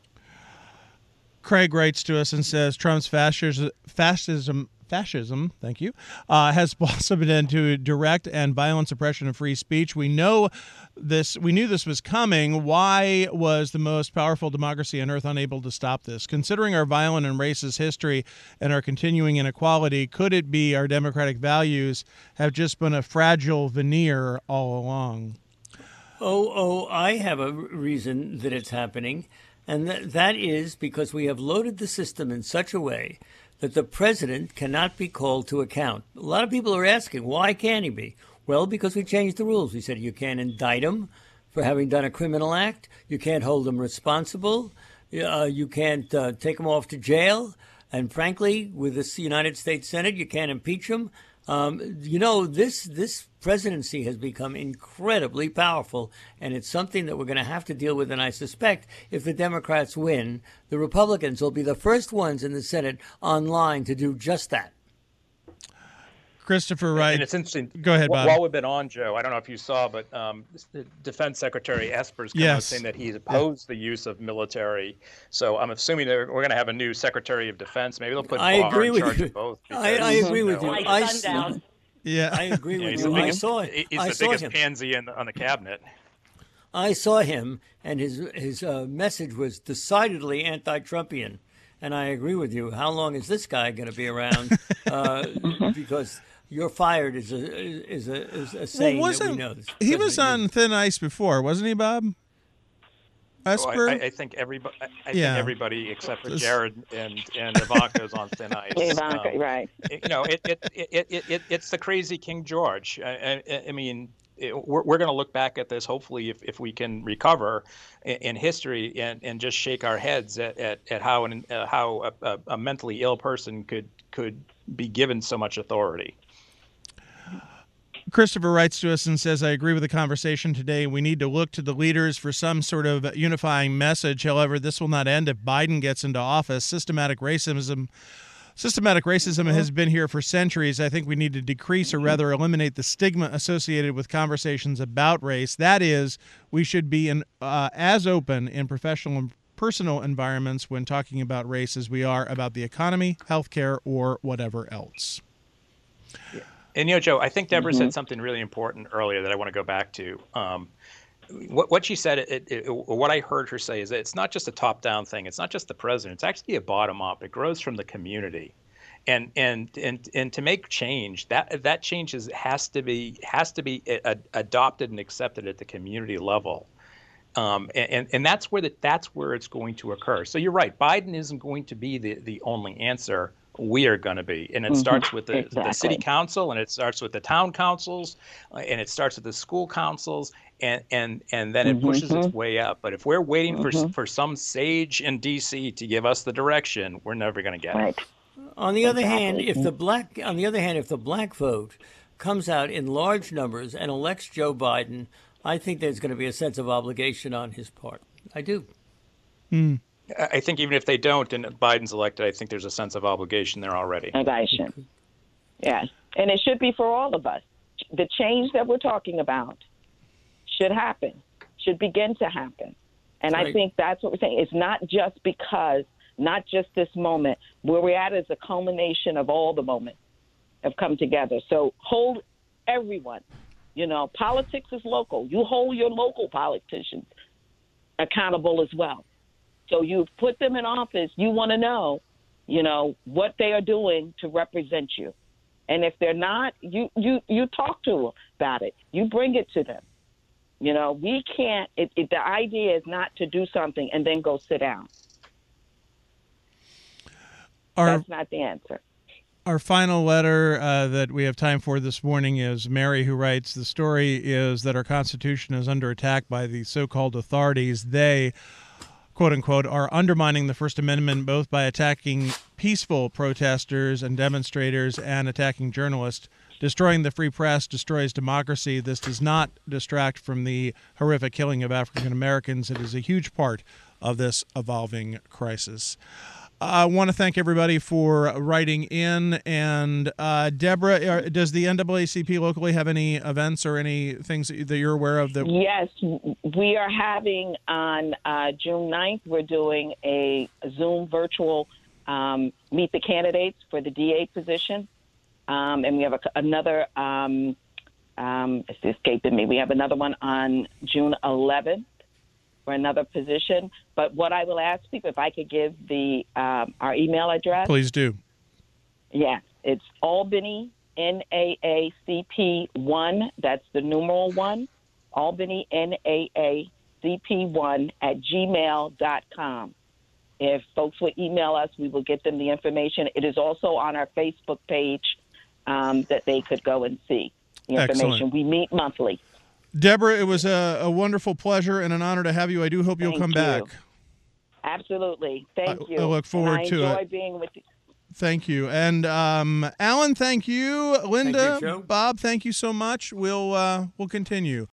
[SPEAKER 1] Craig writes to us and says Trump's fascism, fascism, fascism, thank you, uh, has blossomed into direct and violent suppression of free speech. We know this. We knew this was coming. Why was the most powerful democracy on earth unable to stop this? Considering our violent and racist history and our continuing inequality, could it be our democratic values have just been a fragile veneer all along?
[SPEAKER 2] Oh, oh, I have a reason that it's happening. And th- that is because we have loaded the system in such a way that the president cannot be called to account. A lot of people are asking, why can't he be? Well, because we changed the rules. We said you can't indict him for having done a criminal act. You can't hold him responsible. Uh, you can't uh, take him off to jail. And frankly, with the United States Senate, you can't impeach him. Um, you know, this this presidency has become incredibly powerful, and it's something that we're going to have to deal with. And I suspect if the Democrats win, the Republicans will be the first ones in the Senate online to do just that.
[SPEAKER 1] Christopher Wright.
[SPEAKER 3] And it's interesting.
[SPEAKER 1] Go ahead, Bob.
[SPEAKER 3] While we've been on, Joe, I don't know if you saw, but um, Defense Secretary Esper's come
[SPEAKER 1] yes.
[SPEAKER 3] out saying that he's opposed yeah. the use of military. So I'm assuming that we're going to have a new Secretary of Defense. Maybe they'll put
[SPEAKER 2] I
[SPEAKER 3] Barr
[SPEAKER 2] agree
[SPEAKER 3] in
[SPEAKER 2] with
[SPEAKER 3] charge
[SPEAKER 2] you.
[SPEAKER 3] of both. Because,
[SPEAKER 2] I, I agree with you.
[SPEAKER 4] Like
[SPEAKER 2] I,
[SPEAKER 4] sundown.
[SPEAKER 1] Yeah,
[SPEAKER 2] I agree with
[SPEAKER 3] yeah,
[SPEAKER 2] you.
[SPEAKER 3] Biggest,
[SPEAKER 2] I saw it.
[SPEAKER 3] He's
[SPEAKER 2] I
[SPEAKER 3] the
[SPEAKER 2] saw
[SPEAKER 3] biggest
[SPEAKER 2] him.
[SPEAKER 3] pansy in, on the cabinet.
[SPEAKER 2] I saw him, and his his uh, message was decidedly anti-Trumpian. And I agree with you. How long is this guy going to be around? Uh, because you're fired is a is a is a saying
[SPEAKER 1] well,
[SPEAKER 2] that we know.
[SPEAKER 1] He was on thin ice before, wasn't he, Bob? Esper?
[SPEAKER 3] Oh, I, I think everybody. I, I
[SPEAKER 1] yeah.
[SPEAKER 3] think everybody except for Jared and and Ivanka is on thin ice.
[SPEAKER 5] Ivanka, um, right?
[SPEAKER 3] You know, it it, it, it, it it's the crazy King George. I, I, I mean, it, we're we're going to look back at this hopefully if, if we can recover in, in history and, and just shake our heads at at, at how an, uh, how a, a mentally ill person could could be given so much authority.
[SPEAKER 1] Christopher writes to us and says, I agree with the conversation today. We need to look to the leaders for some sort of unifying message. However, this will not end if Biden gets into office. Systematic racism Systematic racism has been here for centuries. I think we need to decrease or rather eliminate the stigma associated with conversations about race. That is, we should be in, uh, as open in professional and personal environments when talking about race as we are about the economy, healthcare, or whatever else.
[SPEAKER 3] Yeah. And, you know, Joe, I think Deborah
[SPEAKER 5] Mm-hmm.
[SPEAKER 3] said something really important earlier that I want to go back to. Um, what, what she said, it, it, or what I heard her say, is that it's not just a top-down thing. It's not just the president. It's actually a bottom-up. It grows from the community. And and and and to make change, that that change is, has to be has to be a, adopted and accepted at the community level, um, and and that's where that that's where it's going to occur. So you're right, Biden isn't going to be the the only answer. We are going to be, and it
[SPEAKER 5] Mm-hmm.
[SPEAKER 3] starts with the,
[SPEAKER 5] Exactly.
[SPEAKER 3] the city council, and it starts with the town councils, uh, and it starts with the school councils, and and and then it
[SPEAKER 5] Mm-hmm.
[SPEAKER 3] pushes its way up. But if we're waiting
[SPEAKER 5] Mm-hmm.
[SPEAKER 3] for for some sage in D C to give us the direction, we're never going to get
[SPEAKER 5] Right.
[SPEAKER 3] it.
[SPEAKER 2] On the other
[SPEAKER 5] Exactly.
[SPEAKER 2] hand, if the black on the other hand, if the black vote comes out in large numbers and elects Joe Biden, I think there's going to be a sense of obligation on his part. I do.
[SPEAKER 1] Mm.
[SPEAKER 3] I think even if they don't and Biden's elected, I think there's a sense of obligation there already.
[SPEAKER 5] Obligation. Yeah. And it should be for all of us. The change that we're talking about should happen, should begin to happen. And I
[SPEAKER 2] Right.
[SPEAKER 5] think that's what we're saying. It's not just because, not just this moment. Where we're at is a culmination of all the moments have come together. So hold everyone. You know, politics is local. You hold your local politicians accountable as well. So you put them in office. You want to know, you know, what they are doing to represent you. And if they're not, you, you, you talk to them about it. You bring it to them. You know, we can't, it, it, the idea is not to do something and then go sit down.
[SPEAKER 1] Our,
[SPEAKER 5] That's not the answer.
[SPEAKER 1] our final letter uh, that we have time for this morning is Mary, who writes, the story is that our Constitution is under attack by the so-called authorities. They, quote unquote, are undermining the First Amendment both by attacking peaceful protesters and demonstrators and attacking journalists. Destroying the free press destroys democracy. This does not distract from the horrific killing of African Americans. It is a huge part of this evolving crisis. I want to thank everybody for writing in. And uh, Deborah, does the N double A C P locally have any events or any things that you're aware of? That
[SPEAKER 5] Yes, we are having on uh, June ninth, we're doing a Zoom virtual um, meet the candidates for the D A position. Um, and we have a, another, um, um, it's escaping me, we have another one on June eleventh for another position. But what I will ask people, if I could give the um, our email address.
[SPEAKER 1] Please do.
[SPEAKER 5] Yeah, it's Albany, N A A C P one, that's the numeral one, Albany, N A A C P one at gmail dot com. If folks would email us, we will get them the information. It is also on our Facebook page um, that they could go and see the information.
[SPEAKER 1] Excellent.
[SPEAKER 5] We meet monthly.
[SPEAKER 1] Deborah, it was a, a wonderful pleasure and an honor to have you. I do hope you'll
[SPEAKER 5] Thank
[SPEAKER 1] come
[SPEAKER 5] you.
[SPEAKER 1] back.
[SPEAKER 5] Absolutely. Thank
[SPEAKER 1] I-
[SPEAKER 5] you.
[SPEAKER 1] I look forward
[SPEAKER 5] and I
[SPEAKER 1] to
[SPEAKER 5] enjoy
[SPEAKER 1] it.
[SPEAKER 5] being with you.
[SPEAKER 1] Thank you. And um, Alan, thank you. Linda,
[SPEAKER 2] Joe.
[SPEAKER 1] Bob, thank you so much. We'll uh, we'll continue.